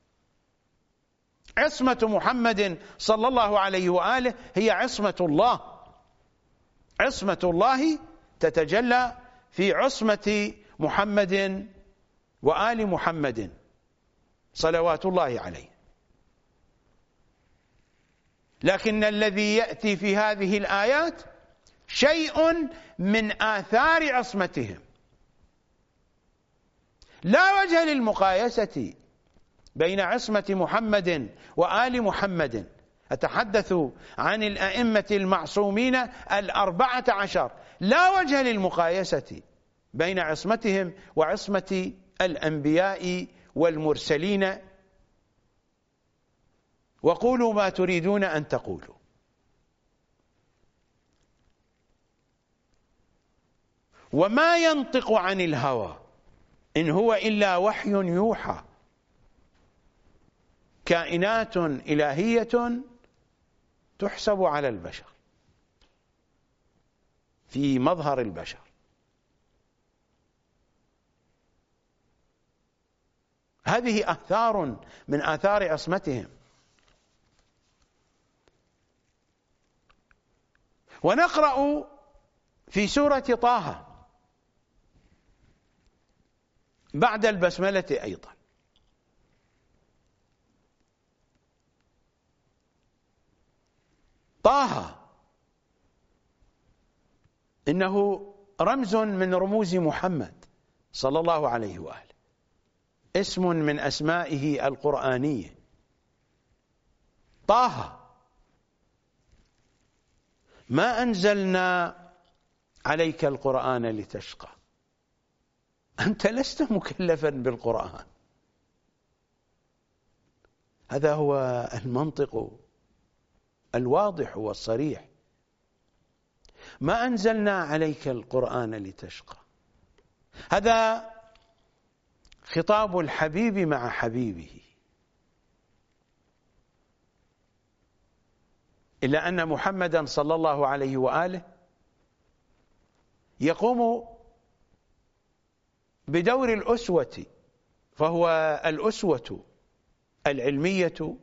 Speaker 2: عصمة محمد صلى الله عليه وآله هي عصمة الله، عصمة الله تتجلى في عصمة محمد وآل محمد صلوات الله عليه. لكن الذي يأتي في هذه الآيات شيء من آثار عصمتهم، لا وجه للمقايسة بين عصمة محمد وآل محمد. أتحدث عن الأئمة المعصومين الأربعة عشر، لا وجه للمقايسة بين عصمتهم وعصمة الأنبياء والمرسلين. وقولوا ما تريدون أن تقولوا. وما ينطق عن الهوى إن هو إلا وحي يوحى. كائنات إلهية تحسب على البشر في مظهر البشر. هذه آثار من آثار عصمتهم. ونقرأ في سورة طه بعد البسملة أيضا: طه إنه رمز من رموز محمد صلى الله عليه وآله، اسم من أسمائه القرآنية. طه ما أنزلنا عليك القرآن لتشقى، أنت لست مكلفا بالقرآن. هذا هو المنطق الواضح والصريح. ما أنزلنا عليك القرآن لتشقى، هذا خطاب الحبيب مع حبيبه، إلا أن محمدا صلى الله عليه وآله يقوم بدور الأسوة، فهو الأسوة العلمية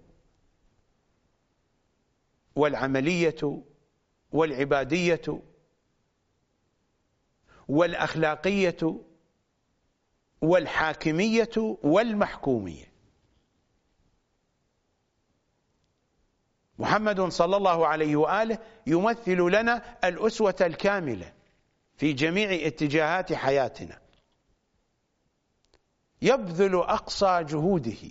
Speaker 2: والعملية والعبادية والأخلاقية والحاكمية والمحكومية. محمد صلى الله عليه وآله يمثل لنا الأسوة الكاملة في جميع اتجاهات حياتنا، يبذل أقصى جهوده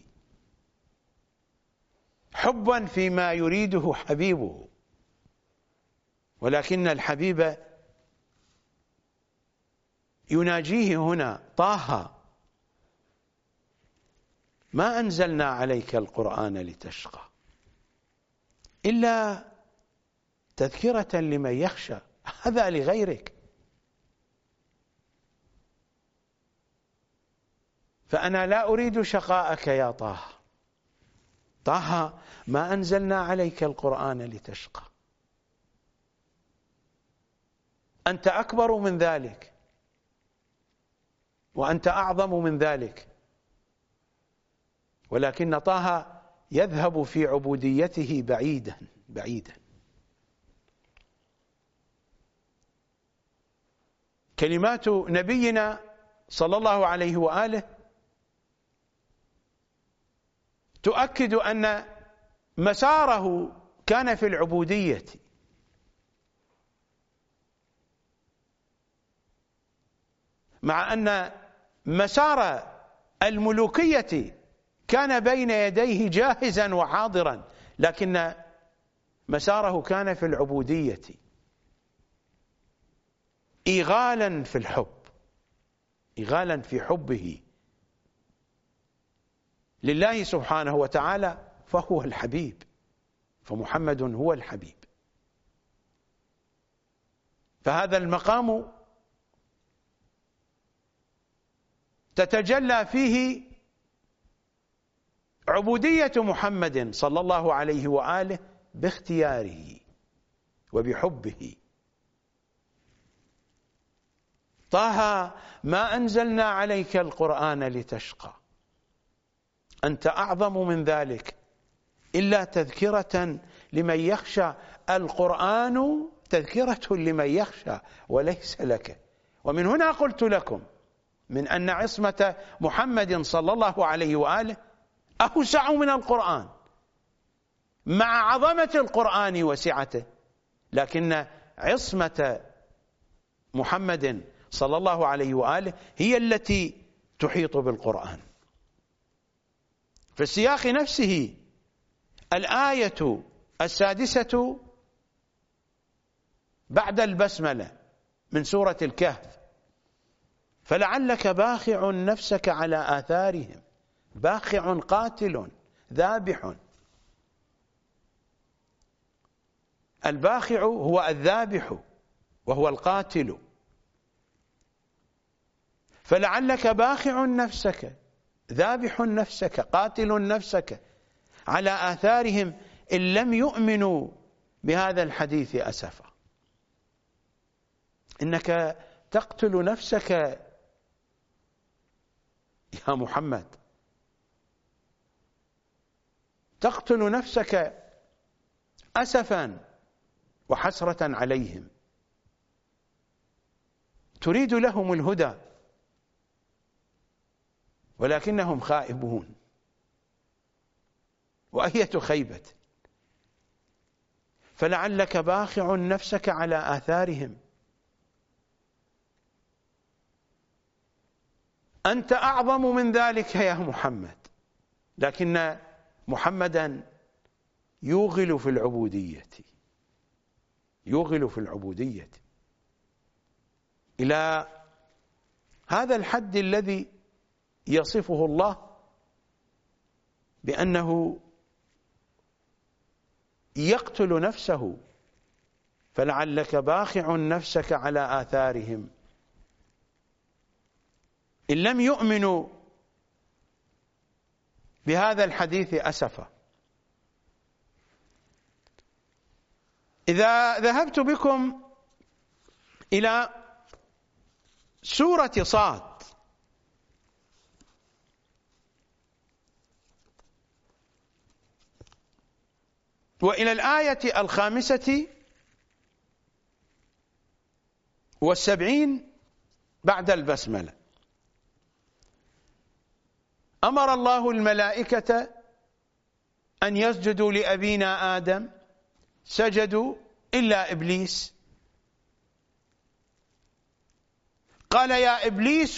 Speaker 2: حبا فيما يريده حبيبه، ولكن الحبيب يناجيه هنا: طه ما أنزلنا عليك القرآن لتشقى إلا تذكرة لمن يخشى. هذا لغيرك، فأنا لا أريد شقاءك يا طه. طه ما أنزلنا عليك القرآن لتشقى، أنت أكبر من ذلك وأنت أعظم من ذلك، ولكن طه يذهب في عبوديته بعيدا بعيدا. كلمات نبينا صلى الله عليه وآله تؤكد أن مساره كان في العبودية، مع أن مسار الملوكية كان بين يديه جاهزا وحاضرا، لكن مساره كان في العبودية إغالا في الحب، إغالا في حبه لله سبحانه وتعالى، فهو الحبيب، فمحمد هو الحبيب. فهذا المقام تتجلى فيه عبودية محمد صلى الله عليه وآله باختياره وبحبه. طه ما أنزلنا عليك القرآن لتشقى، أنت أعظم من ذلك إلا تذكرة لمن يخشى. القرآن تذكرة لمن يخشى وليس لك. ومن هنا قلت لكم من أن عصمة محمد صلى الله عليه وآله أوسع من القرآن، مع عظمة القرآن وسعته، لكن عصمة محمد صلى الله عليه وآله هي التي تحيط بالقرآن. في السياق نفسه الآية السادسة بعد البسملة من سورة الكهف: فلعلك باخع نفسك على آثارهم. باخع قاتل ذابح. الباخع هو الذابح وهو القاتل. فلعلك باخع نفسك، ذابح نفسك، قاتل نفسك على آثارهم إن لم يؤمنوا بهذا الحديث أسفا. إنك تقتل نفسك يا محمد، تقتل نفسك أسفا وحسرة عليهم، تريد لهم الهدى ولكنهم خائبون. وأية خيبة. فلعلك باخع نفسك على آثارهم. أنت أعظم من ذلك يا محمد، لكن محمدا يوغل في العبودية، يوغل في العبودية إلى هذا الحد الذي يصفه الله بأنه يقتل نفسه. فلعلك باخع نفسك على آثارهم إن لم يؤمنوا بهذا الحديث أسفا. إذا ذهبت بكم إلى سورة صاد وإلى الآية الخامسة والسبعين بعد البسملة، أمر الله الملائكة أن يسجدوا لأبينا آدم، سجدوا إلا إبليس. قال يا إبليس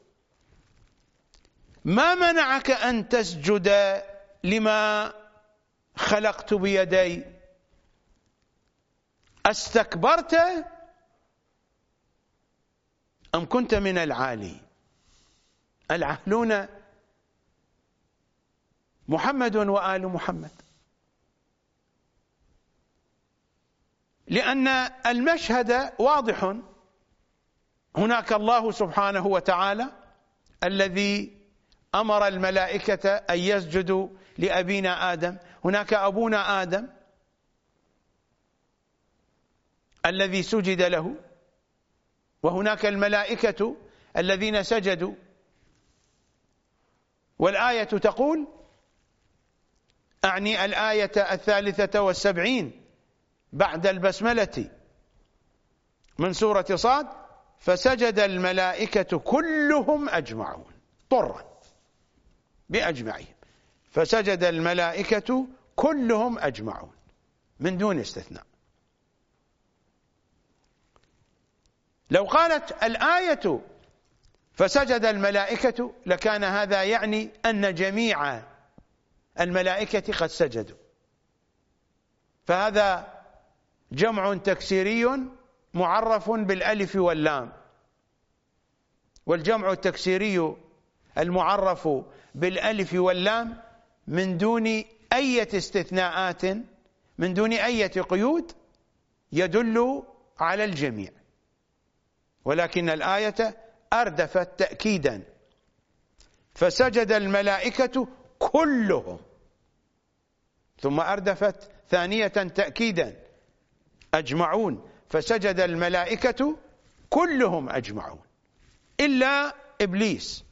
Speaker 2: ما منعك أن تسجد لما خلقت بيدي؟ استكبرت أم كنت من العالي؟ العالون محمد وآل محمد، لأن المشهد واضح. هناك الله سبحانه وتعالى الذي أمر الملائكة أن يسجدوا لأبينا آدم، هناك أبونا آدم الذي سجد له، وهناك الملائكة الذين سجدوا. والآية تقول، أعني الآية الثالثة والسبعين بعد البسملة من سورة صاد، فسجد الملائكة كلهم أجمعون، طرا بأجمعهم، فسجد الملائكة كلهم أجمعون من دون استثناء. لو قالت الآية فسجد الملائكة لكان هذا يعني أن جميع الملائكة قد سجدوا، فهذا جمع تكسيري معرف بالألف واللام، والجمع التكسيري المعرف بالألف واللام من دون أي استثناءات، من دون أي قيود، يدل على الجميع. ولكن الآية أردفت تأكيدا، فسجد الملائكة كلهم، ثم أردفت ثانية تأكيدا أجمعون، فسجد الملائكة كلهم أجمعون إلا إبليس.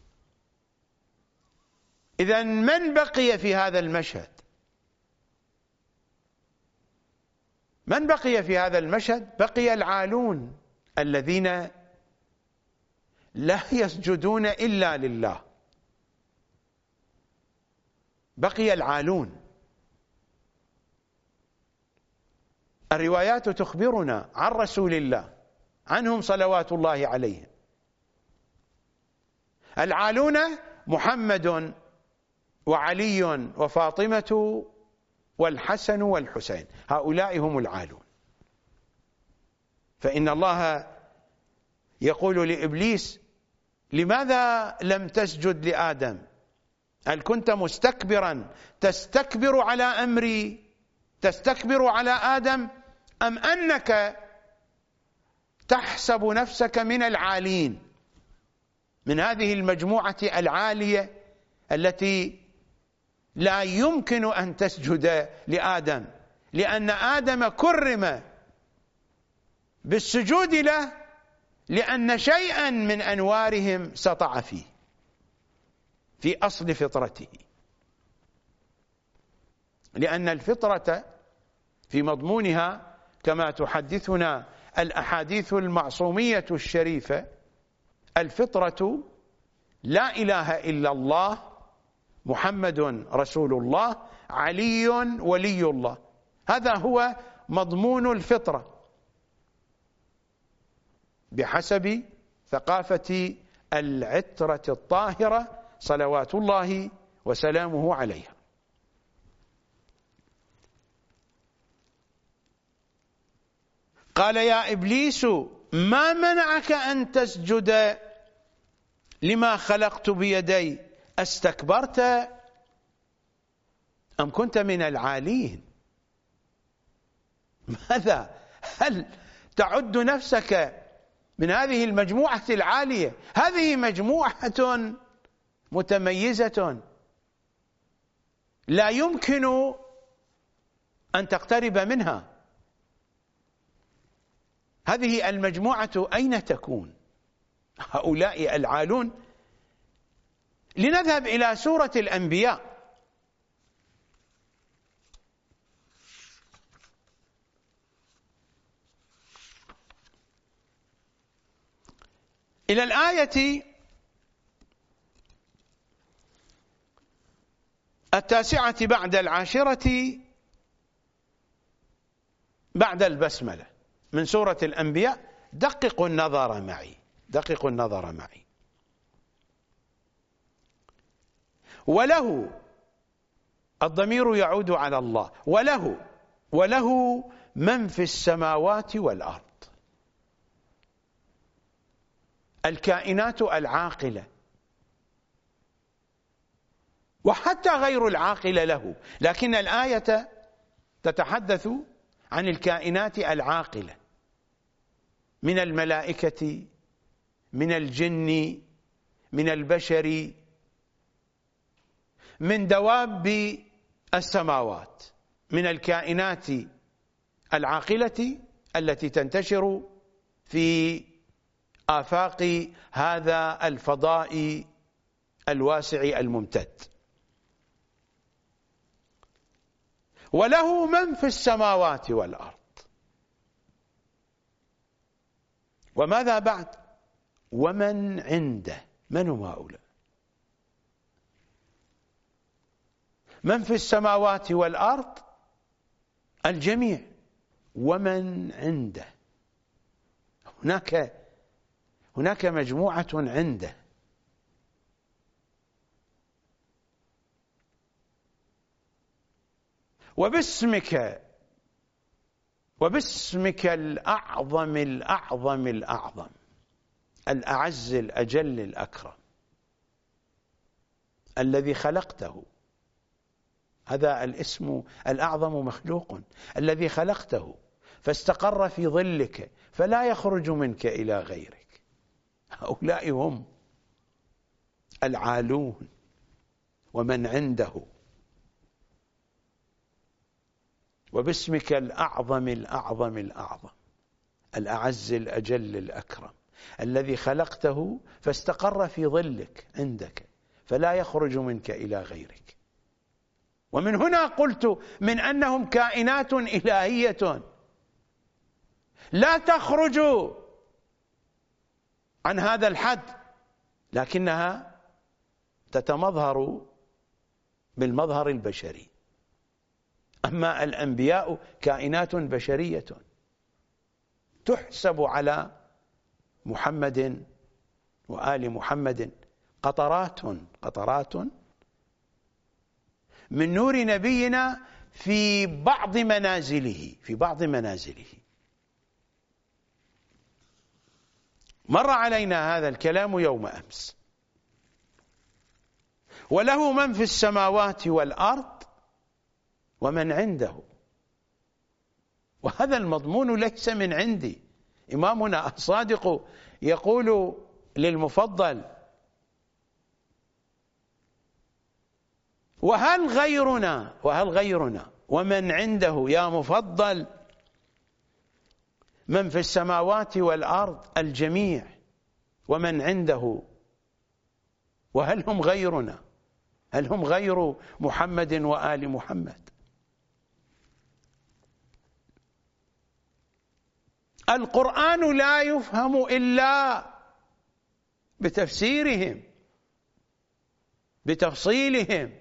Speaker 2: إذن من بقي في هذا المشهد؟ من بقي في هذا المشهد؟ بقي العالون الذين لا يسجدون إلا لله، بقي العالون. الروايات تخبرنا عن رسول الله، عنهم صلوات الله عليهم. العالون محمد وعلي وفاطمة والحسن والحسين، هؤلاء هم العالون. فإن الله يقول لإبليس لماذا لم تسجد لآدم؟ هل كنت مستكبرا تستكبر على أمري، تستكبر على آدم، أم أنك تحسب نفسك من العالين، من هذه المجموعة العالية التي لا يمكن أن تسجد لآدم، لأن آدم كرم بالسجود له لأن شيئا من أنوارهم سطع فيه في أصل فطرته، لأن الفطرة في مضمونها كما تحدثنا الأحاديث المعصومية الشريفة، الفطرة لا إله إلا الله، محمد رسول الله، علي ولي الله، هذا هو مضمون الفطرة بحسب ثقافة العترة الطاهرة صلوات الله وسلامه عليها. قال يا إبليس ما منعك أن تسجد لما خلقت بيدي؟ استكبرت أم كنت من العالين؟ ماذا؟ هل تعد نفسك من هذه المجموعة العالية؟ هذه مجموعة متميزة، لا يمكن أن تقترب منها. هذه المجموعة أين تكون؟ هؤلاء العالون. لنذهب إلى سورة الأنبياء. إلى الآية التاسعة بعد العاشرة بعد البسملة من سورة الأنبياء. دققوا النظر معي، دققوا النظر معي. وله، الضمير يعود على الله، وله وله من في السماوات والأرض، الكائنات العاقلة وحتى غير العاقلة له، لكن الآية تتحدث عن الكائنات العاقلة من الملائكة، من الجن، من البشر، من دواب السماوات، من الكائنات العاقلة التي تنتشر في آفاق هذا الفضاء الواسع الممتد. وله من في السماوات والأرض. وماذا بعد؟ ومن عنده. من هم هؤلاء؟ من في السماوات والأرض الجميع، ومن عنده. هناك هناك مجموعة عنده. وباسمك وباسمك الأعظم الأعظم الأعظم الأعز الأجل الأكرم الذي خلقته. هذا الاسم الأعظم مخلوق، الذي خلقته فاستقر في ظلك فلا يخرج منك إلى غيرك. هؤلاء هم العالون ومن عنده. وباسمك الأعظم الأعظم الأعظم الأعز الأجل الأكرم الذي خلقته فاستقر في ظلك عندك فلا يخرج منك إلى غيرك. ومن هنا قلت من أنهم كائنات إلهية لا تخرج عن هذا الحد، لكنها تتمظهر بالمظهر البشري. أما الأنبياء كائنات بشرية تحسب على محمد وآل محمد قطرات قطرات من نور نبينا في بعض منازله في بعض منازله. مر علينا هذا الكلام يوم أمس. وله من في السماوات والأرض ومن عنده. وهذا المضمون ليس من عندي. إمامنا الصادق يقول للمفضل: وهل غيرنا وهل غيرنا ومن عنده يا مفضل من في السماوات والأرض الجميع ومن عنده، وهل هم غيرنا؟ هل هم غير محمد وآل محمد؟ القرآن لا يفهم إلا بتفسيرهم بتفصيلهم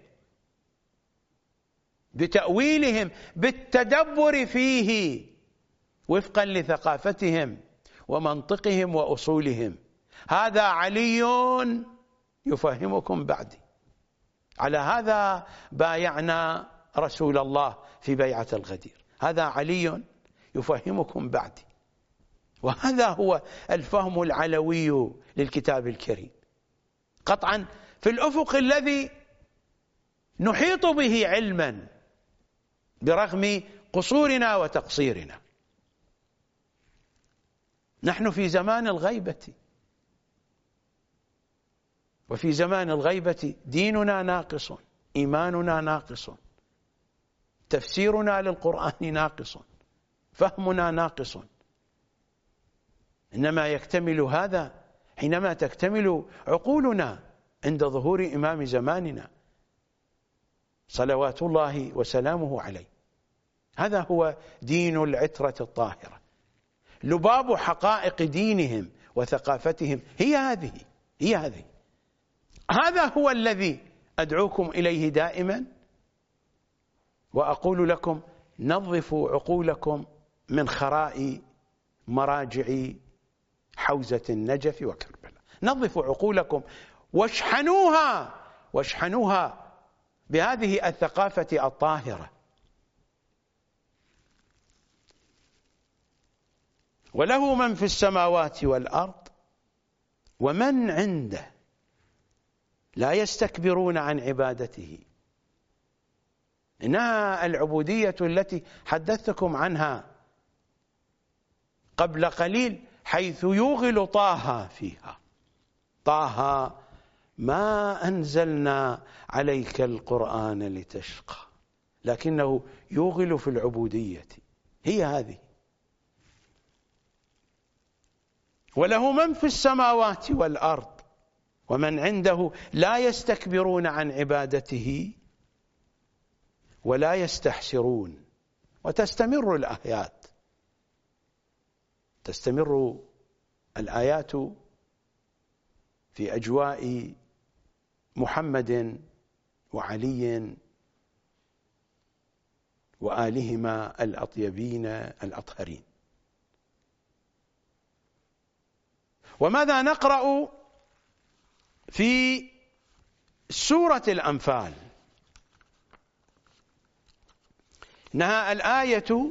Speaker 2: بتأويلهم بالتدبر فيه وفقا لثقافتهم ومنطقهم وأصولهم. هذا علي يفهمكم بعدي. على هذا بايعنا رسول الله في بيعة الغدير. هذا علي يفهمكم بعدي. وهذا هو الفهم العلوي للكتاب الكريم قطعا في الأفق الذي نحيط به علما برغم قصورنا وتقصيرنا. نحن في زمان الغيبة، وفي زمان الغيبة ديننا ناقص، إيماننا ناقص، تفسيرنا للقرآن ناقص، فهمنا ناقص. إنما يكتمل هذا حينما تكتمل عقولنا عند ظهور إمام زماننا صلوات الله وسلامه عليه. هذا هو دين العترة الطاهرة، لباب حقائق دينهم وثقافتهم هي هذه هي هذه هذا هو الذي أدعوكم إليه دائما، وأقول لكم نظفوا عقولكم من خراء مراجع حوزة النجف وكربلاء. نظفوا عقولكم واشحنوها واشحنوها بهذه الثقافة الطاهرة. وله من في السماوات والأرض ومن عنده لا يستكبرون عن عبادته. إنها العبودية التي حدثتكم عنها قبل قليل، حيث يوغل طه فيها. طه ما أنزلنا عليك القرآن لتشقى، لكنه يوغل في العبودية، هي هذه. وله من في السماوات والأرض ومن عنده لا يستكبرون عن عبادته ولا يستحسرون. وتستمر الآيات تستمر الآيات في أجواء محمد وعلي وآلهما الأطيبين الأطهرين. وماذا نقرأ في سورة الأنفال؟ إنها الآية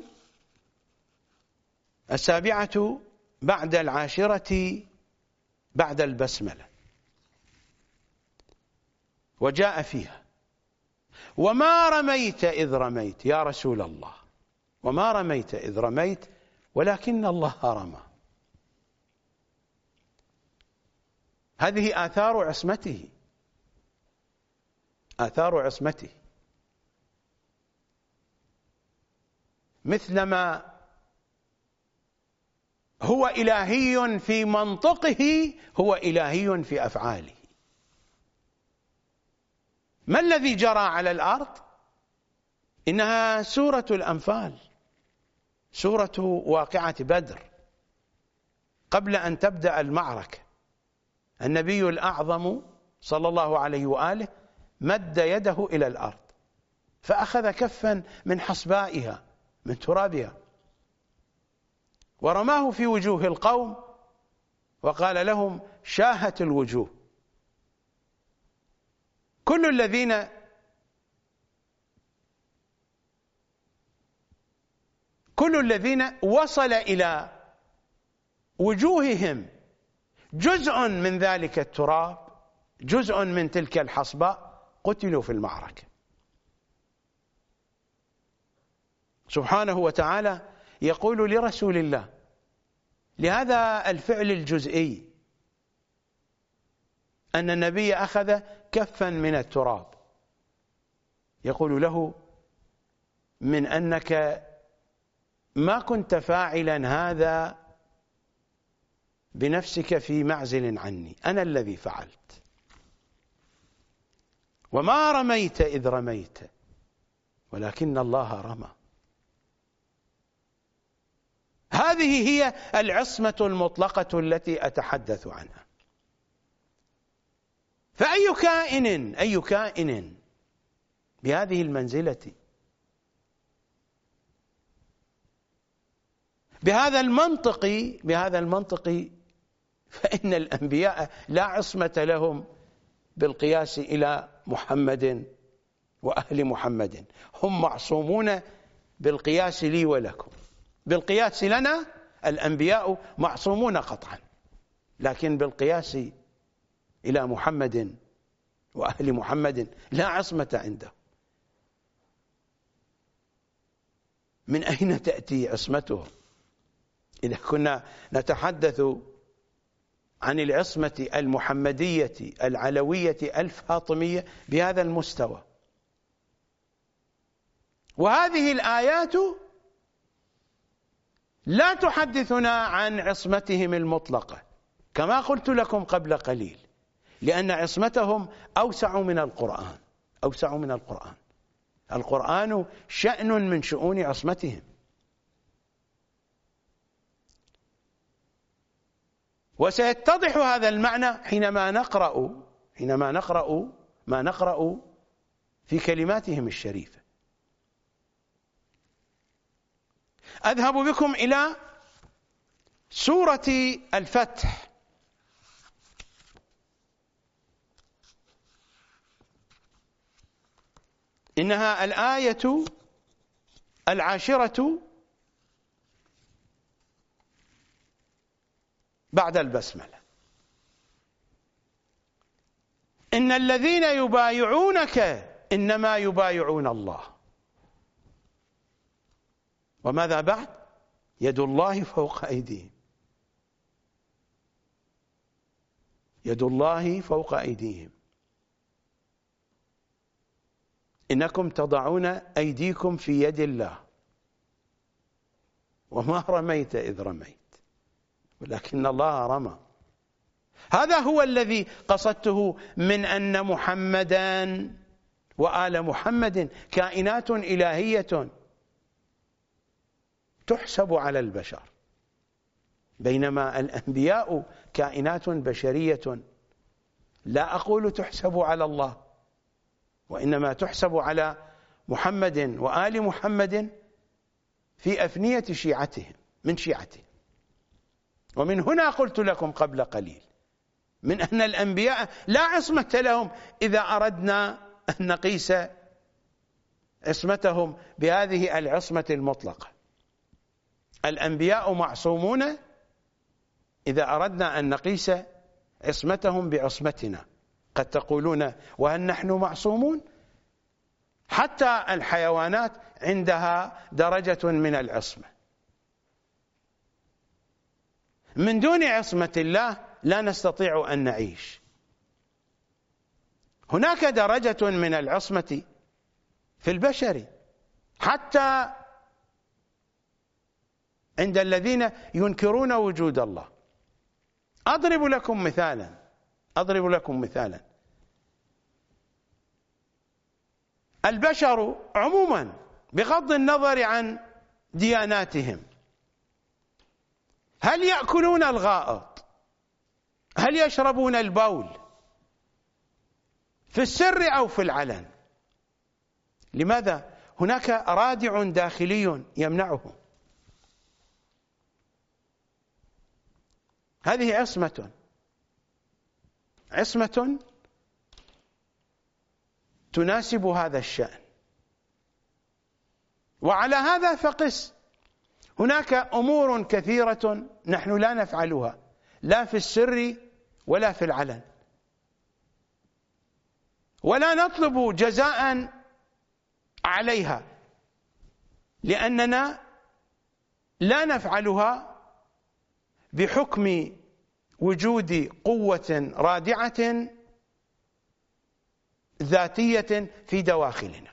Speaker 2: السابعة بعد العاشرة بعد البسملة، وجاء فيها وما رميت إذ رميت يا رسول الله، وما رميت إذ رميت ولكن الله رمى. هذه آثار عصمته، آثار عصمته، مثلما هو إلهي في منطقه هو إلهي في أفعاله. ما الذي جرى على الأرض؟ إنها سورة الأنفال، سورة واقعة بدر. قبل أن تبدأ المعركة النبي الأعظم صلى الله عليه وآله مد يده إلى الأرض فأخذ كفا من حصبائها من ترابها ورماه في وجوه القوم وقال لهم شاهت الوجوه. كل الذين كل الذين وصل إلى وجوههم جزء من ذلك التراب، جزء من تلك الحصباء، قتلوا في المعركة. سبحانه وتعالى يقول لرسول الله لهذا الفعل الجزئي أن النبي أخذ كفا من التراب، يقول له من أنك ما كنت فاعلا هذا بنفسك في معزل عني، أنا الذي فعلت. وما رميت إذ رميت ولكن الله رمى. هذه هي العصمة المطلقة التي أتحدث عنها. فأي كائن أي كائن بهذه المنزلة بهذا المنطق بهذا المنطق فإن الأنبياء لا عصمة لهم بالقياس إلى محمد وأهل محمد، هم معصومون بالقياس لي ولكم. بالقياس لنا الأنبياء معصومون قطعا، لكن بالقياس إلى محمد وأهل محمد لا عصمة عنده. من أين تأتي عصمتهم؟ إذا كنا نتحدث عن العصمة المحمدية العلوية الفاطمية بهذا المستوى، وهذه الآيات لا تحدثنا عن عصمتهم المطلقة كما قلت لكم قبل قليل، لأن عصمتهم أوسع من القرآن، أوسع من القرآن. القرآن شأن من شؤون عصمتهم. وسيتضح هذا المعنى حينما نقرأ حينما نقرأ ما نقرأ في كلماتهم الشريفة. أذهب بكم إلى سورة الفتح، إنها الآية العاشرة بعد البسملة. إن الذين يبايعونك إنما يبايعون الله. وماذا بعد؟ يد الله فوق أيديهم، يد الله فوق أيديهم. إنكم تضعون أيديكم في يد الله وما رميت إذ رميت ولكن الله رمى. هذا هو الذي قصدته من أن محمدا وآل محمد كائنات إلهية تحسب على البشر، بينما الأنبياء كائنات بشرية لا أقول تحسب على الله، وإنما تحسب على محمد وآل محمد في أفنية شيعتهم من شيعته. ومن هنا قلت لكم قبل قليل من أن الأنبياء لا عصمة لهم إذا أردنا أن نقيس عصمتهم بهذه العصمة المطلقة. الأنبياء معصومون إذا أردنا أن نقيس عصمتهم بعصمتنا. قد تقولون وهل نحن معصومون؟ حتى الحيوانات عندها درجة من العصمة. من دون عصمة الله لا نستطيع أن نعيش. هناك درجة من العصمة في البشر حتى عند الذين ينكرون وجود الله. أضرب لكم مثالا أضرب لكم مثالا البشر عموما بغض النظر عن دياناتهم، هل يأكلون الغائط؟ هل يشربون البول في السر أو في العلن؟ لماذا؟ هناك رادع داخلي يمنعهم. هذه عصمة عصمة تناسب هذا الشأن. وعلى هذا فقس، هناك أمور كثيرة نحن لا نفعلها لا في السر ولا في العلن، ولا نطلب جزاء عليها، لأننا لا نفعلها بحكم وجود قوة رادعة ذاتية في دواخلنا.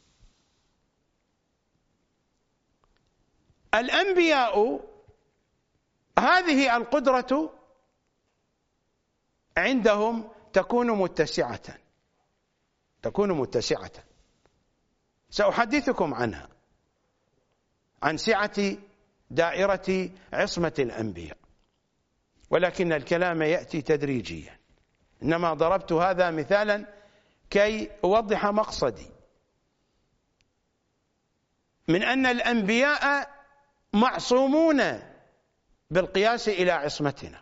Speaker 2: الأنبياء هذه القدرة عندهم تكون متسعة تكون متسعة سأحدثكم عنها، عن سعة دائرة عصمة الأنبياء، ولكن الكلام يأتي تدريجيا. إنما ضربت هذا مثالا كي أوضح مقصدي من أن الأنبياء معصومون بالقياس إلى عصمتنا،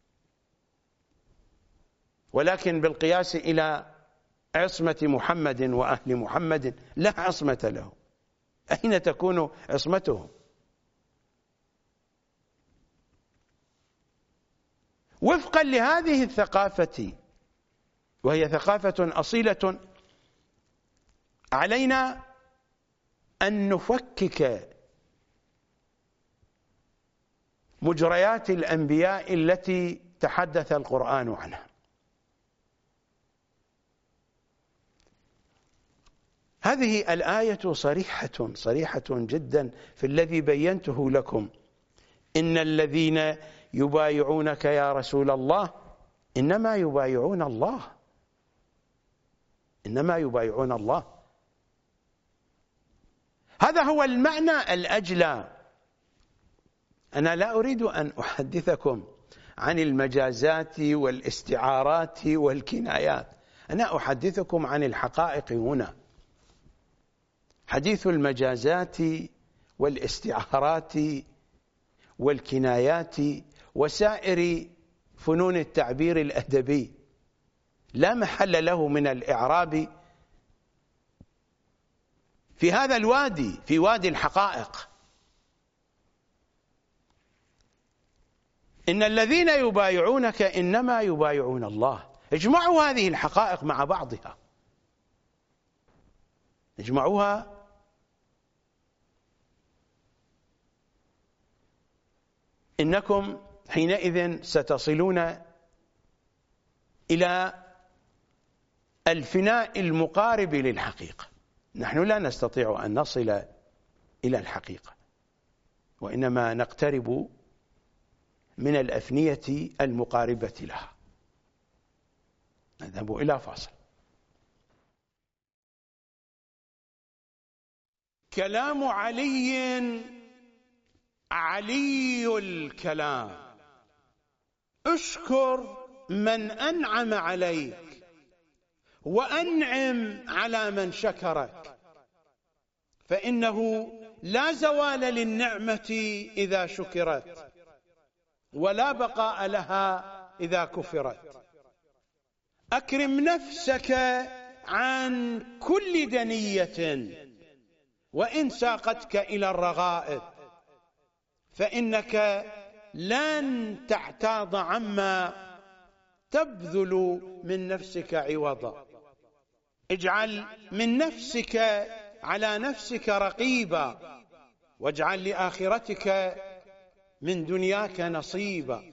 Speaker 2: ولكن بالقياس إلى عصمة محمد وأهل محمد لا عصمة له. أين تكون عصمتهم؟ وفقا لهذه الثقافة، وهي ثقافة أصيلة، علينا أن نفكك مجريات الأنبياء التي تحدث القرآن عنها. هذه الآية صريحة صريحة جدا في الذي بينته لكم. إن الذين يبايعونك يا رسول الله إنما يبايعون الله، إنما يبايعون الله. هذا هو المعنى الأجلى. أنا لا أريد أن أحدثكم عن المجازات والاستعارات والكنايات، أنا أحدثكم عن الحقائق هنا. حديث المجازات والاستعارات والكنايات وسائر فنون التعبير الأدبي لا محل له من الإعراب في هذا الوادي، في وادي الحقائق. إن الذين يبايعونك إنما يبايعون الله. اجمعوا هذه الحقائق مع بعضها، اجمعوها إنكم حينئذ ستصلون إلى الفناء المقارب للحقيقة. نحن لا نستطيع أن نصل إلى الحقيقة، وإنما نقترب من الأفنية المقاربة لها. نذهب إلى فاصل. كلام علي علي الكلام، اشكر من أنعم عليك وأنعم على من شكرك، فإنه لا زوال للنعمة إذا شكرت ولا بقاء لها إذا كفرت. أكرم نفسك عن كل دنية وإن ساقتك إلى الرغائب، فإنك لن تعتاض عما تبذل من نفسك عوضا. اجعل من نفسك على نفسك رقيبا، واجعل لآخرتك من دنياك نصيبا.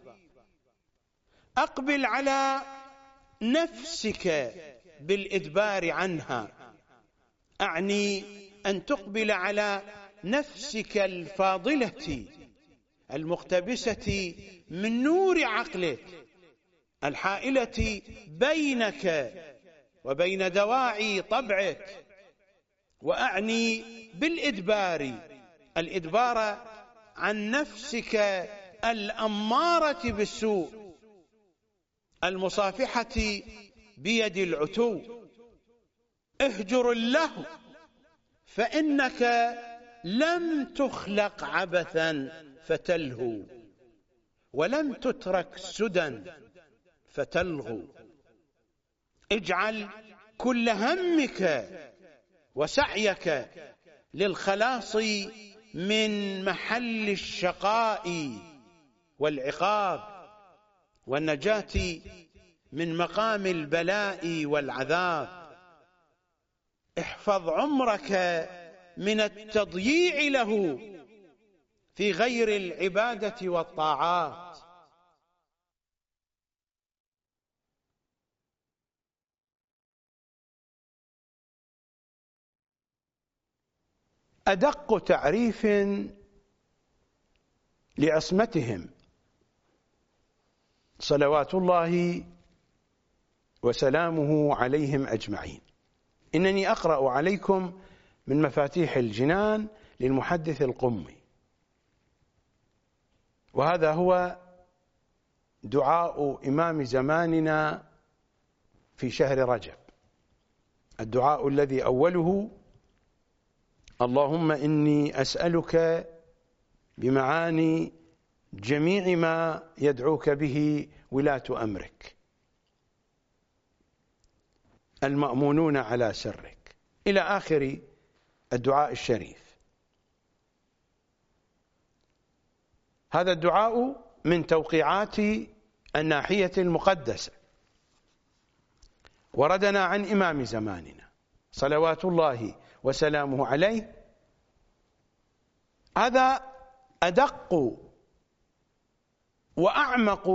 Speaker 2: أقبل على نفسك بالإدبار عنها، أعني أن تقبل على نفسك الفاضلة المقتبسة من نور عقلك، الحائلة بينك وبين دواعي طبعك. وأعني بالإدبار الإدبار عن نفسك الأمارة بالسوء المصافحة بيد العتو. اهجر اللهو، فإنك لم تخلق عبثا فتلهو، ولم تترك سدى فتلغو. اجعل كل همك وسعيك للخلاص من محل الشقاء والعقاب، والنجاة من مقام البلاء والعذاب. احفظ عمرك من التضييع له في غير العبادة والطاعات. أدق تعريف لعصمتهم صلوات الله وسلامه عليهم أجمعين. إنني أقرأ عليكم من مفاتيح الجنان للمحدث القمي، وهذا هو دعاء إمام زماننا في شهر رجب، الدعاء الذي أوله: اللهم إني أسألك بمعاني جميع ما يدعوك به ولاة أمرك المأمونون على سرك، إلى آخر الدعاء الشريف. هذا الدعاء من توقيعات الناحية المقدسة، وردنا عن إمام زماننا صلوات الله وسلامه عليه. هذا أدق وأعمق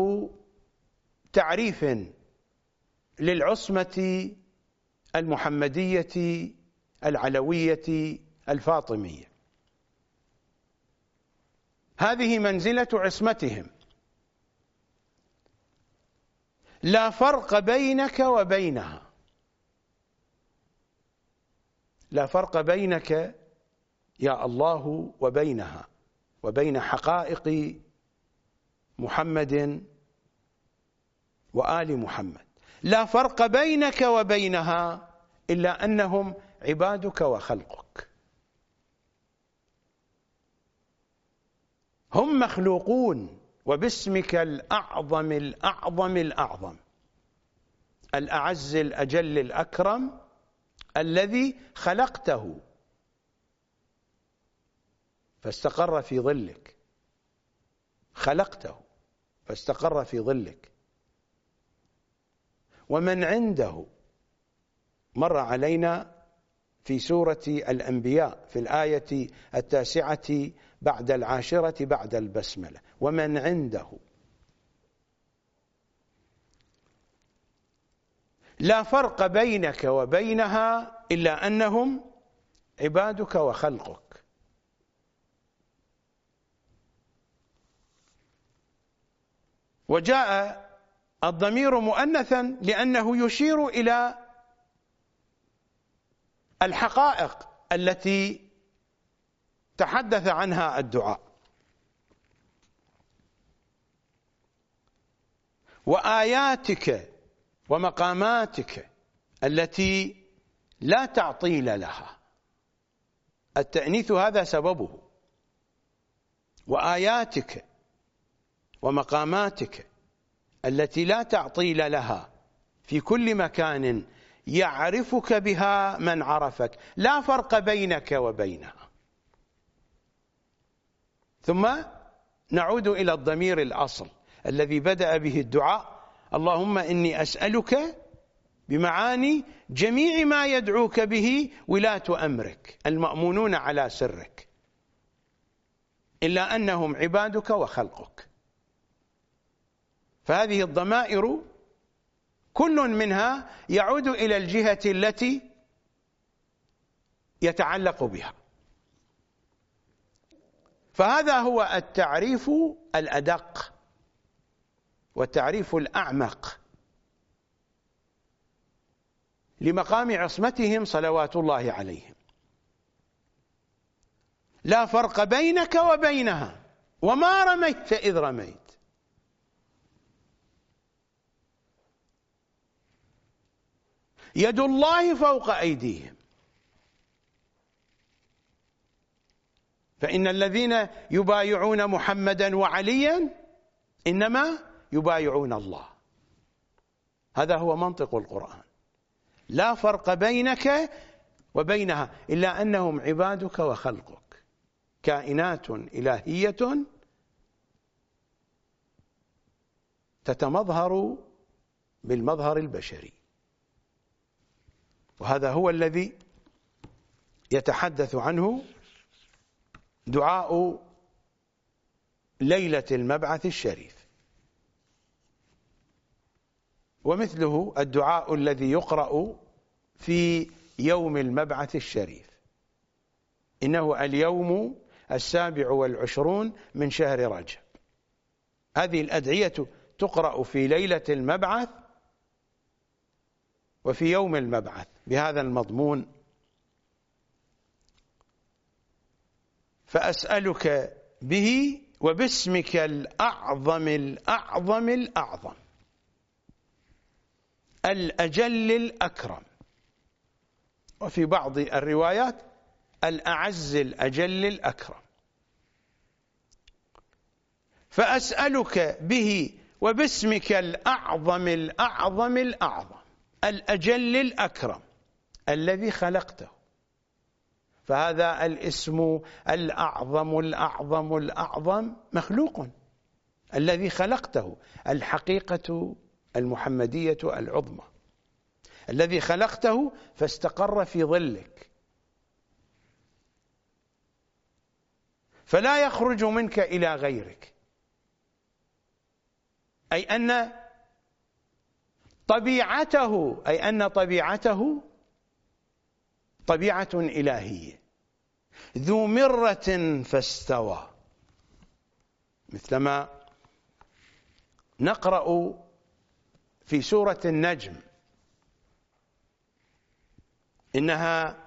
Speaker 2: تعريف للعصمة المحمدية العلوية الفاطمية. هذه منزلة عصمتهم. لا فرق بينك وبينها، لا فرق بينك يا الله وبينها وبين حقائق محمد وآل محمد. لا فرق بينك وبينها إلا أنهم عبادك وخلقك. هم مخلوقون، وباسمك الأعظم الأعظم الأعظم الأعز الأجل الأكرم الذي خلقته فاستقر في ظلك، خلقته فاستقر في ظلك. ومن عنده مر علينا في سورة الأنبياء في الآية التاسعة بعد العاشرة بعد البسملة، ومن عنده. لا فرق بينك وبينها إلا أنهم عبادك وخلقك. وجاء الضمير مؤنثا لأنه يشير إلى الحقائق التي تحدث عنها الدعاء. وآياتك ومقاماتك التي لا تعطيل لها، التأنيث هذا سببه. وآياتك ومقاماتك التي لا تعطيل لها في كل مكان يعرفك بها من عرفك، لا فرق بينك وبينها. ثم نعود إلى الضمير الأصل الذي بدأ به الدعاء: اللهم إني أسألك بمعاني جميع ما يدعوك به ولاة أمرك المأمونون على سرك، إلا أنهم عبادك وخلقك. فهذه الضمائر كل منها يعود إلى الجهة التي يتعلق بها. فهذا هو التعريف الأدق والتعريف الأعمق لمقام عصمتهم صلوات الله عليهم. لا فرق بينك وبينها، وما رميت إذ رميت. يد الله فوق أيديهم، فإن الذين يبايعون محمدا وعليا إنما يبايعون الله. هذا هو منطق القرآن. لا فرق بينك وبينها إلا أنهم عبادك وخلقك، كائنات إلهية تتمظهر بالمظهر البشري. وهذا هو الذي يتحدث عنه دعاء ليلة المبعث الشريف. ومثله الدعاء الذي يقرأ في يوم المبعث الشريف: إنه اليوم السابع والعشرون من شهر رجب. هذه الأدعية تقرأ في ليلة المبعث وفي يوم المبعث بهذا المضمون: فأسألك به وباسمك الأعظم الأعظم الأعظم الأجل الأكرم، وفي بعض الروايات الأعز الأجل الأكرم. فأسألك به وباسمك الأعظم الأعظم الأعظم الأجل الأكرم الذي خلقته. فهذا الاسم الأعظم الأعظم الأعظم مخلوق، الذي خلقته الحقيقة المحمدية العظمى، الذي خلقته فاستقر في ظلك، فلا يخرج منك إلى غيرك. أي أن طبيعته أي أن طبيعته طبيعة إلهية، ذو مرة فاستوى، مثلما نقرأ في سورة النجم إنها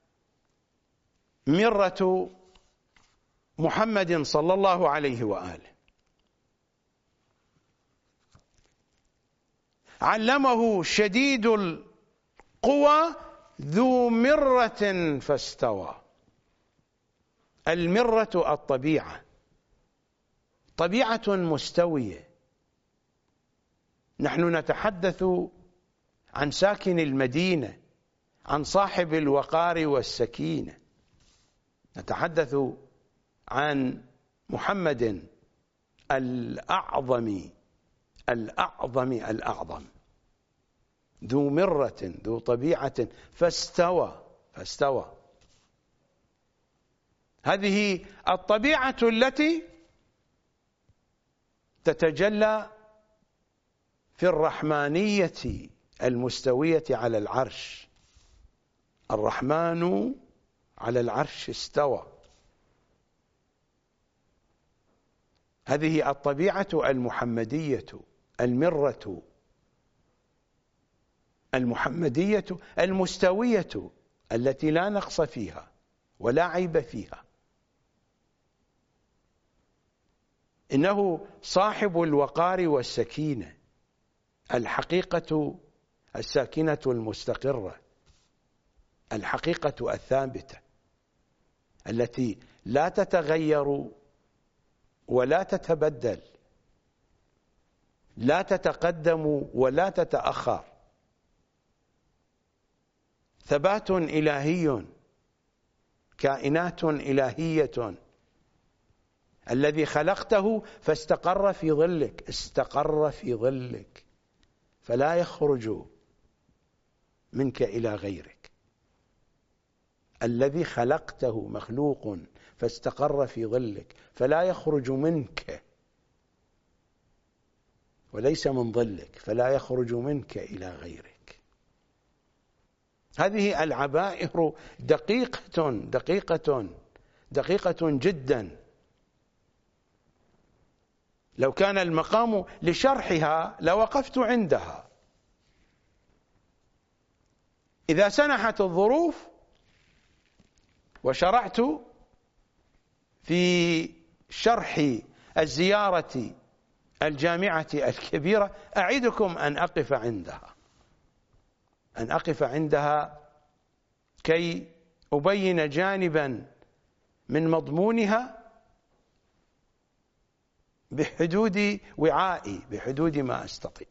Speaker 2: مرة محمد صلى الله عليه وآله، علمه شديد القوى ذو مرة فاستوى. المرة الطبيعة، طبيعة مستوية. نحن نتحدث عن ساكن المدينة، عن صاحب الوقار والسكينة، نتحدث عن محمد الأعظم الأعظم الأعظم، ذو مرة ذو طبيعة فاستوى فاستوى. هذه الطبيعة التي تتجلى في الرحمانية المستوية على العرش. الرحمن على العرش استوى. هذه الطبيعة المحمدية المرة المحمدية المستوية التي لا نقص فيها ولا عيب فيها. إنه صاحب الوقار والسكينة، الحقيقة الساكنة المستقرة، الحقيقة الثابتة التي لا تتغير ولا تتبدل، لا تتقدم ولا تتأخر. ثبات إلهي، كائنات إلهية. الذي خلقته فاستقر في ظلك، استقر في ظلك فلا يخرج منك إلى غيرك. الذي خلقته مخلوق فاستقر في ظلك فلا يخرج منك، وليس من ظلك فلا يخرج منك إلى غيرك. هذه العبائر دقيقة دقيقة دقيقة جدا. لو كان المقام لشرحها لوقفت عندها. إذا سنحت الظروف وشرعت في شرح الزيارة الجامعة الكبيرة أعدكم أن أقف عندها أن أقف عندها كي أبين جانبا من مضمونها بحدود وعائي، بحدود ما أستطيع.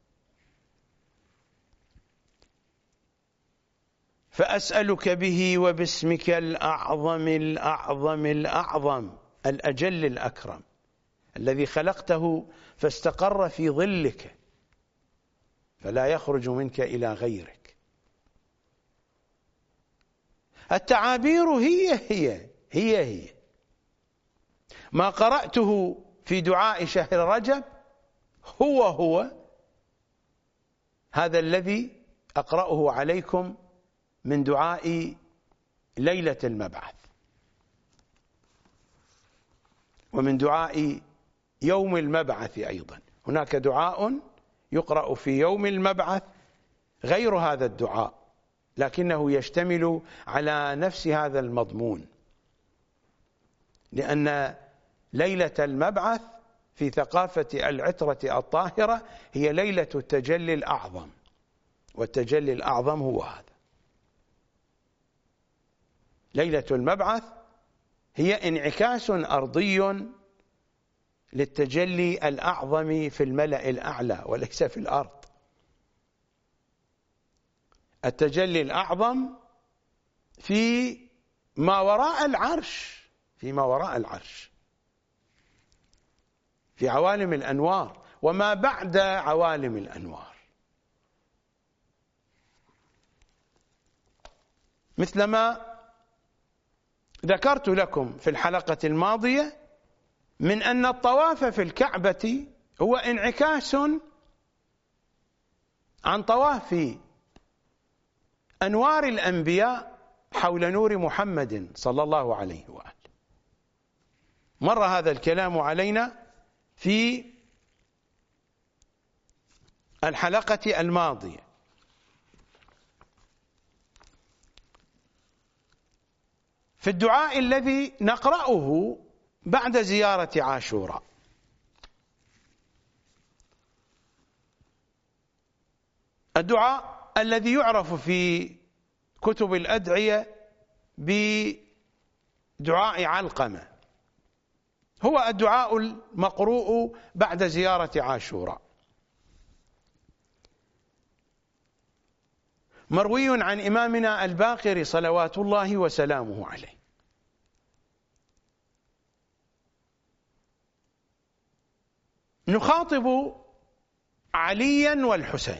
Speaker 2: فأسألك به وباسمك الأعظم الأعظم الأعظم الأجل الأكرم، الذي خلقته فاستقر في ظلك فلا يخرج منك إلى غيرك. التعابير هي هي هي هي ما قرأته في دعاء شهر رجب، هو هو هذا الذي أقرأه عليكم من دعاء ليلة المبعث، ومن دعاء يوم المبعث أيضا. هناك دعاء يقرأ في يوم المبعث غير هذا الدعاء، لكنه يشتمل على نفس هذا المضمون، لأن ليلة المبعث في ثقافة العترة الطاهرة هي ليلة التجلي الأعظم، والتجلي الأعظم هو هذا. ليلة المبعث هي انعكاس أرضي للتجلي الأعظم في الملأ الأعلى وليس في الأرض. التجلي الأعظم في ما وراء العرش، فيما وراء العرش، في عوالم الأنوار وما بعد عوالم الأنوار. مثلما ذكرت لكم في الحلقة الماضية من أن الطواف في الكعبة هو انعكاس عن طواف أنوار الأنبياء حول نور محمد صلى الله عليه وآله. مر هذا الكلام علينا في الحلقة الماضية. في الدعاء الذي نقرأه بعد زيارة عاشوراء، الدعاء الذي يعرف في كتب الأدعية بدعاء علقمة، هو الدعاء المقروء بعد زيارة عاشوراء، مروي عن إمامنا الباقر صلوات الله وسلامه عليه. نخاطب عليا والحسين،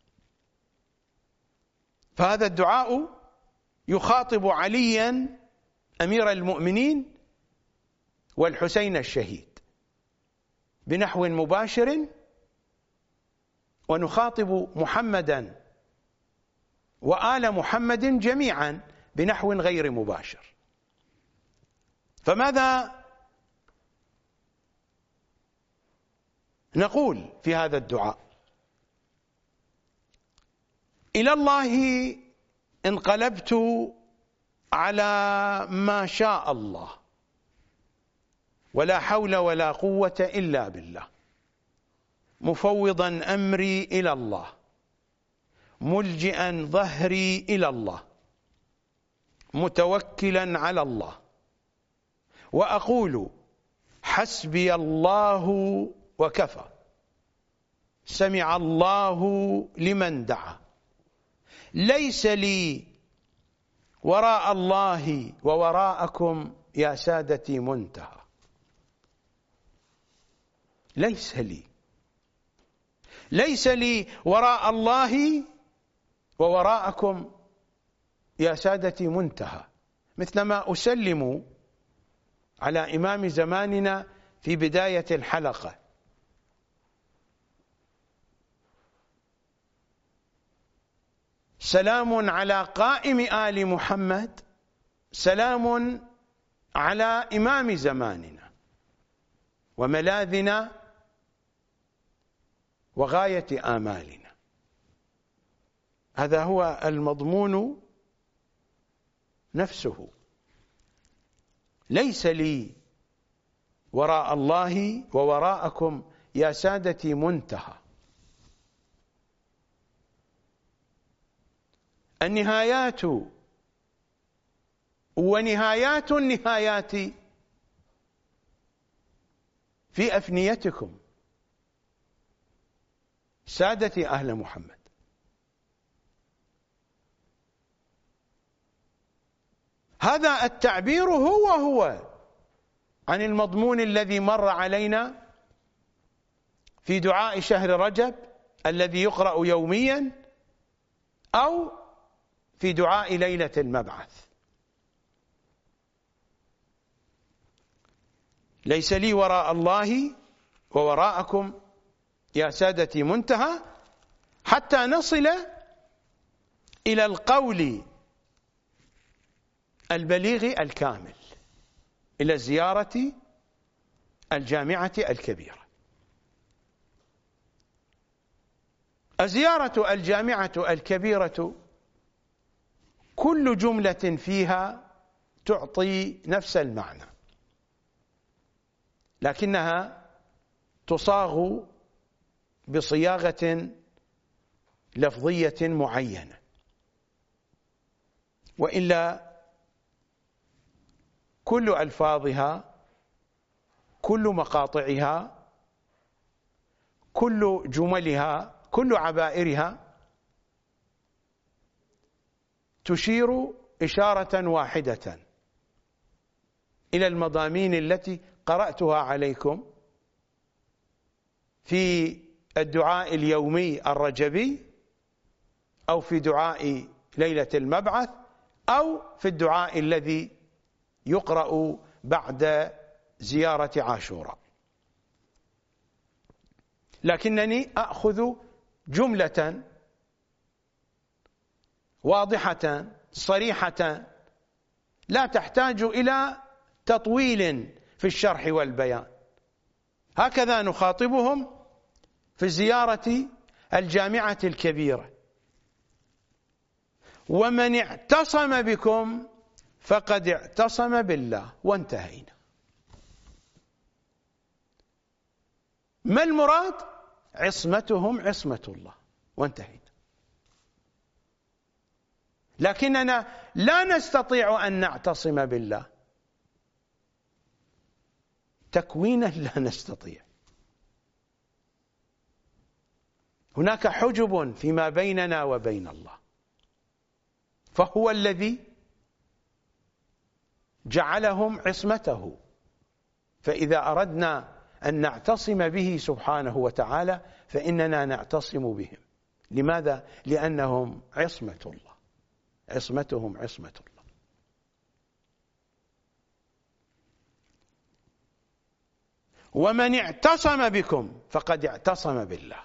Speaker 2: فهذا الدعاء يخاطب عليا أمير المؤمنين والحسين الشهيد بنحو مباشر، ونخاطب محمدا وآل محمد جميعا بنحو غير مباشر. فماذا نقول في هذا الدعاء؟ إلى الله انقلبت على ما شاء الله، ولا حول ولا قوة إلا بالله، مفوضا أمري إلى الله، ملجئا ظهري إلى الله، متوكلا على الله، وأقول حسبي الله وكفى، سمع الله لمن دعا، ليس لي وراء الله ووراءكم يا سادتي منتهى. ليس لي ليس لي وراء الله ووراءكم يا سادتي منتهى، مثلما أسلم على إمام زماننا في بداية الحلقة. سلام على قائم آل محمد، سلام على إمام زماننا وملاذنا وغاية آمالنا. هذا هو المضمون نفسه. ليس لي وراء الله ووراءكم يا سادتي منتهى. النهايات ونهايات النهايات في أفنيتكم سادتي أهل محمد. هذا التعبير هو هو عن المضمون الذي مر علينا في دعاء شهر رجب الذي يقرأ يوميا، أو في دعاء ليلة المبعث. ليس لي وراء الله ووراءكم يا سادتي منتهى، حتى نصل إلى القول البليغ الكامل، إلى الزيارة الجامعة الكبيرة. الزيارة الجامعة الكبيرة كل جملة فيها تعطي نفس المعنى، لكنها تصاغ بصياغة لفظية معينة، وإلا كل ألفاظها، كل مقاطعها، كل جملها، كل عبائرها تشير إشارة واحدة إلى المضامين التي قرأتها عليكم في الدعاء اليومي الرجبي، أو في دعاء ليلة المبعث، أو في الدعاء الذي يقرأ بعد زيارة عاشوراء. لكنني أخذ جملة واضحة صريحة لا تحتاج إلى تطويل في الشرح والبيان. هكذا نخاطبهم في زيارة الجامعة الكبيرة: ومن اعتصم بكم فقد اعتصم بالله، وانتهينا. ما المراد؟ عصمتهم عصمة الله، وانتهينا. لكننا لا نستطيع أن نعتصم بالله تكوينا، لا نستطيع. هناك حجب فيما بيننا وبين الله، فهو الذي جعلهم عصمته. فإذا أردنا أن نعتصم به سبحانه وتعالى فإننا نعتصم بهم. لماذا؟ لأنهم عصمة الله، عصمتهم عصمة الله. ومن اعتصم بكم فقد اعتصم بالله.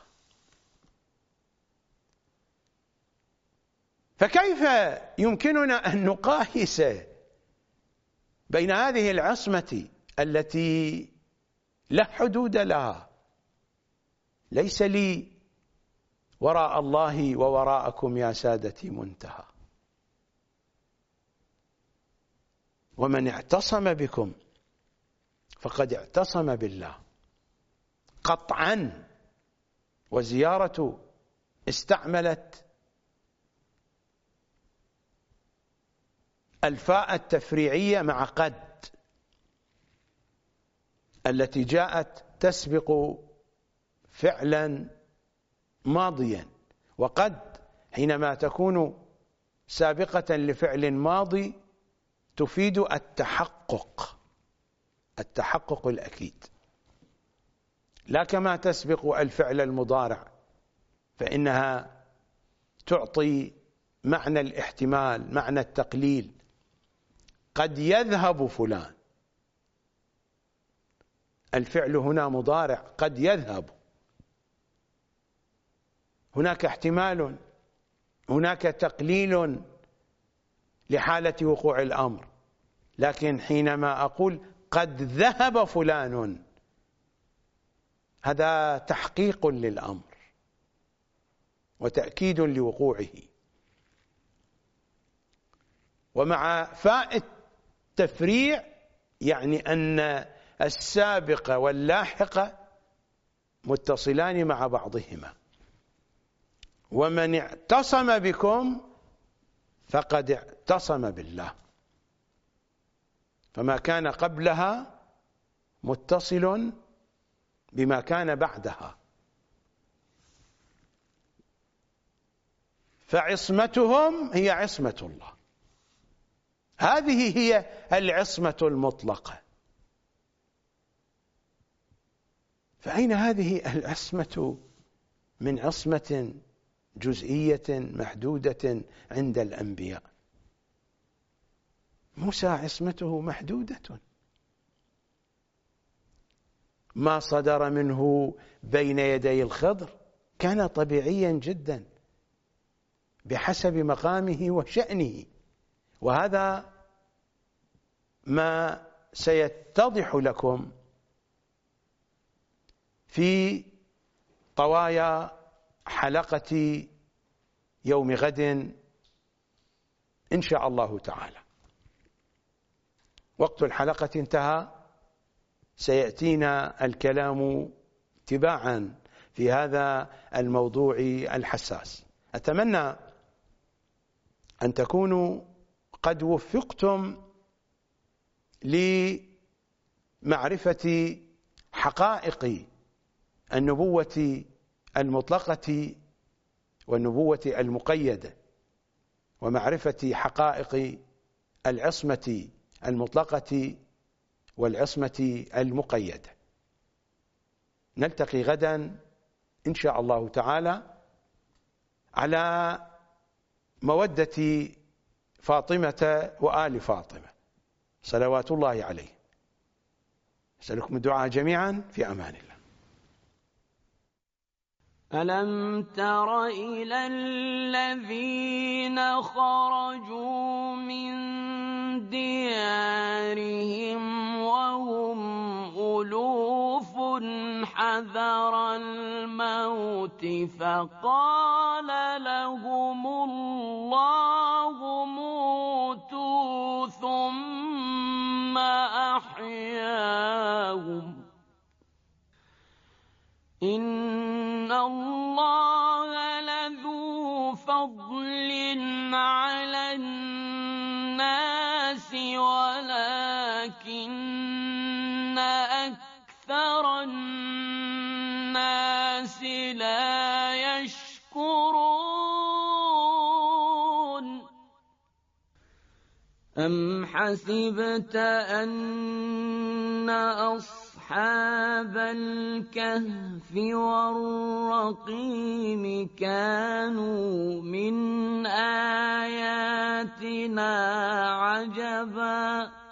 Speaker 2: فكيف يمكننا أن نقايس بين هذه العصمة التي لا حدود لها، ليس لي وراء الله ووراءكم يا سادتي منتهى، ومن اعتصم بكم فقد اعتصم بالله قطعا. وزيارة استعملت الفاء التفريعية مع قد التي جاءت تسبق فعلا ماضيا، وقد حينما تكون سابقة لفعل ماضي تفيد التحقق، التحقق الأكيد، لا كما تسبق الفعل المضارع فإنها تعطي معنى الاحتمال، معنى التقليل. قد يذهب فلان، الفعل هنا مضارع، قد يذهب، هناك احتمال، هناك تقليل لحالة وقوع الأمر. لكن حينما أقول قد ذهب فلان هذا تحقيق للأمر وتأكيد لوقوعه. ومع فاء التفريع يعني أن السابق واللاحق متصلان مع بعضهما. ومن اعتصم بكم فقد اعتصم بالله، فما كان قبلها متصل بما كان بعدها. فعصمتهم هي عصمة الله، هذه هي العصمة المطلقة. فأين هذه العصمة من عصمة جزئية محدودة عند الأنبياء؟ موسى عصمته محدودة، ما صدر منه بين يدي الخضر كان طبيعيا جدا بحسب مقامه وشأنه. وهذا ما سيتضح لكم في طوايا حلقة يوم غد إن شاء الله تعالى. وقت الحلقة انتهى، سيأتينا الكلام تباعا في هذا الموضوع الحساس. أتمنى أن تكونوا قد وفقتم لمعرفة حقائق النبوة المطلقة والنبوة المقيدة، ومعرفة حقائق العصمة المطلقة والعصمة المقيدة. نلتقي غدا إن شاء الله تعالى على مودة فاطمة وآل فاطمة صلوات الله عليه. أسألكم الدعاء جميعا، في أمان الله.
Speaker 1: ألم تر إلى الذين خرجوا من دينهم حذر الموت فقال لهم الله موتوا ثم أحياهم إن الله لذو فضل على الناس ولكن أكثر الناس لا يشكرون أم حسبت أن أصحاب الكهف والرقيم كانوا من آياتنا عجبا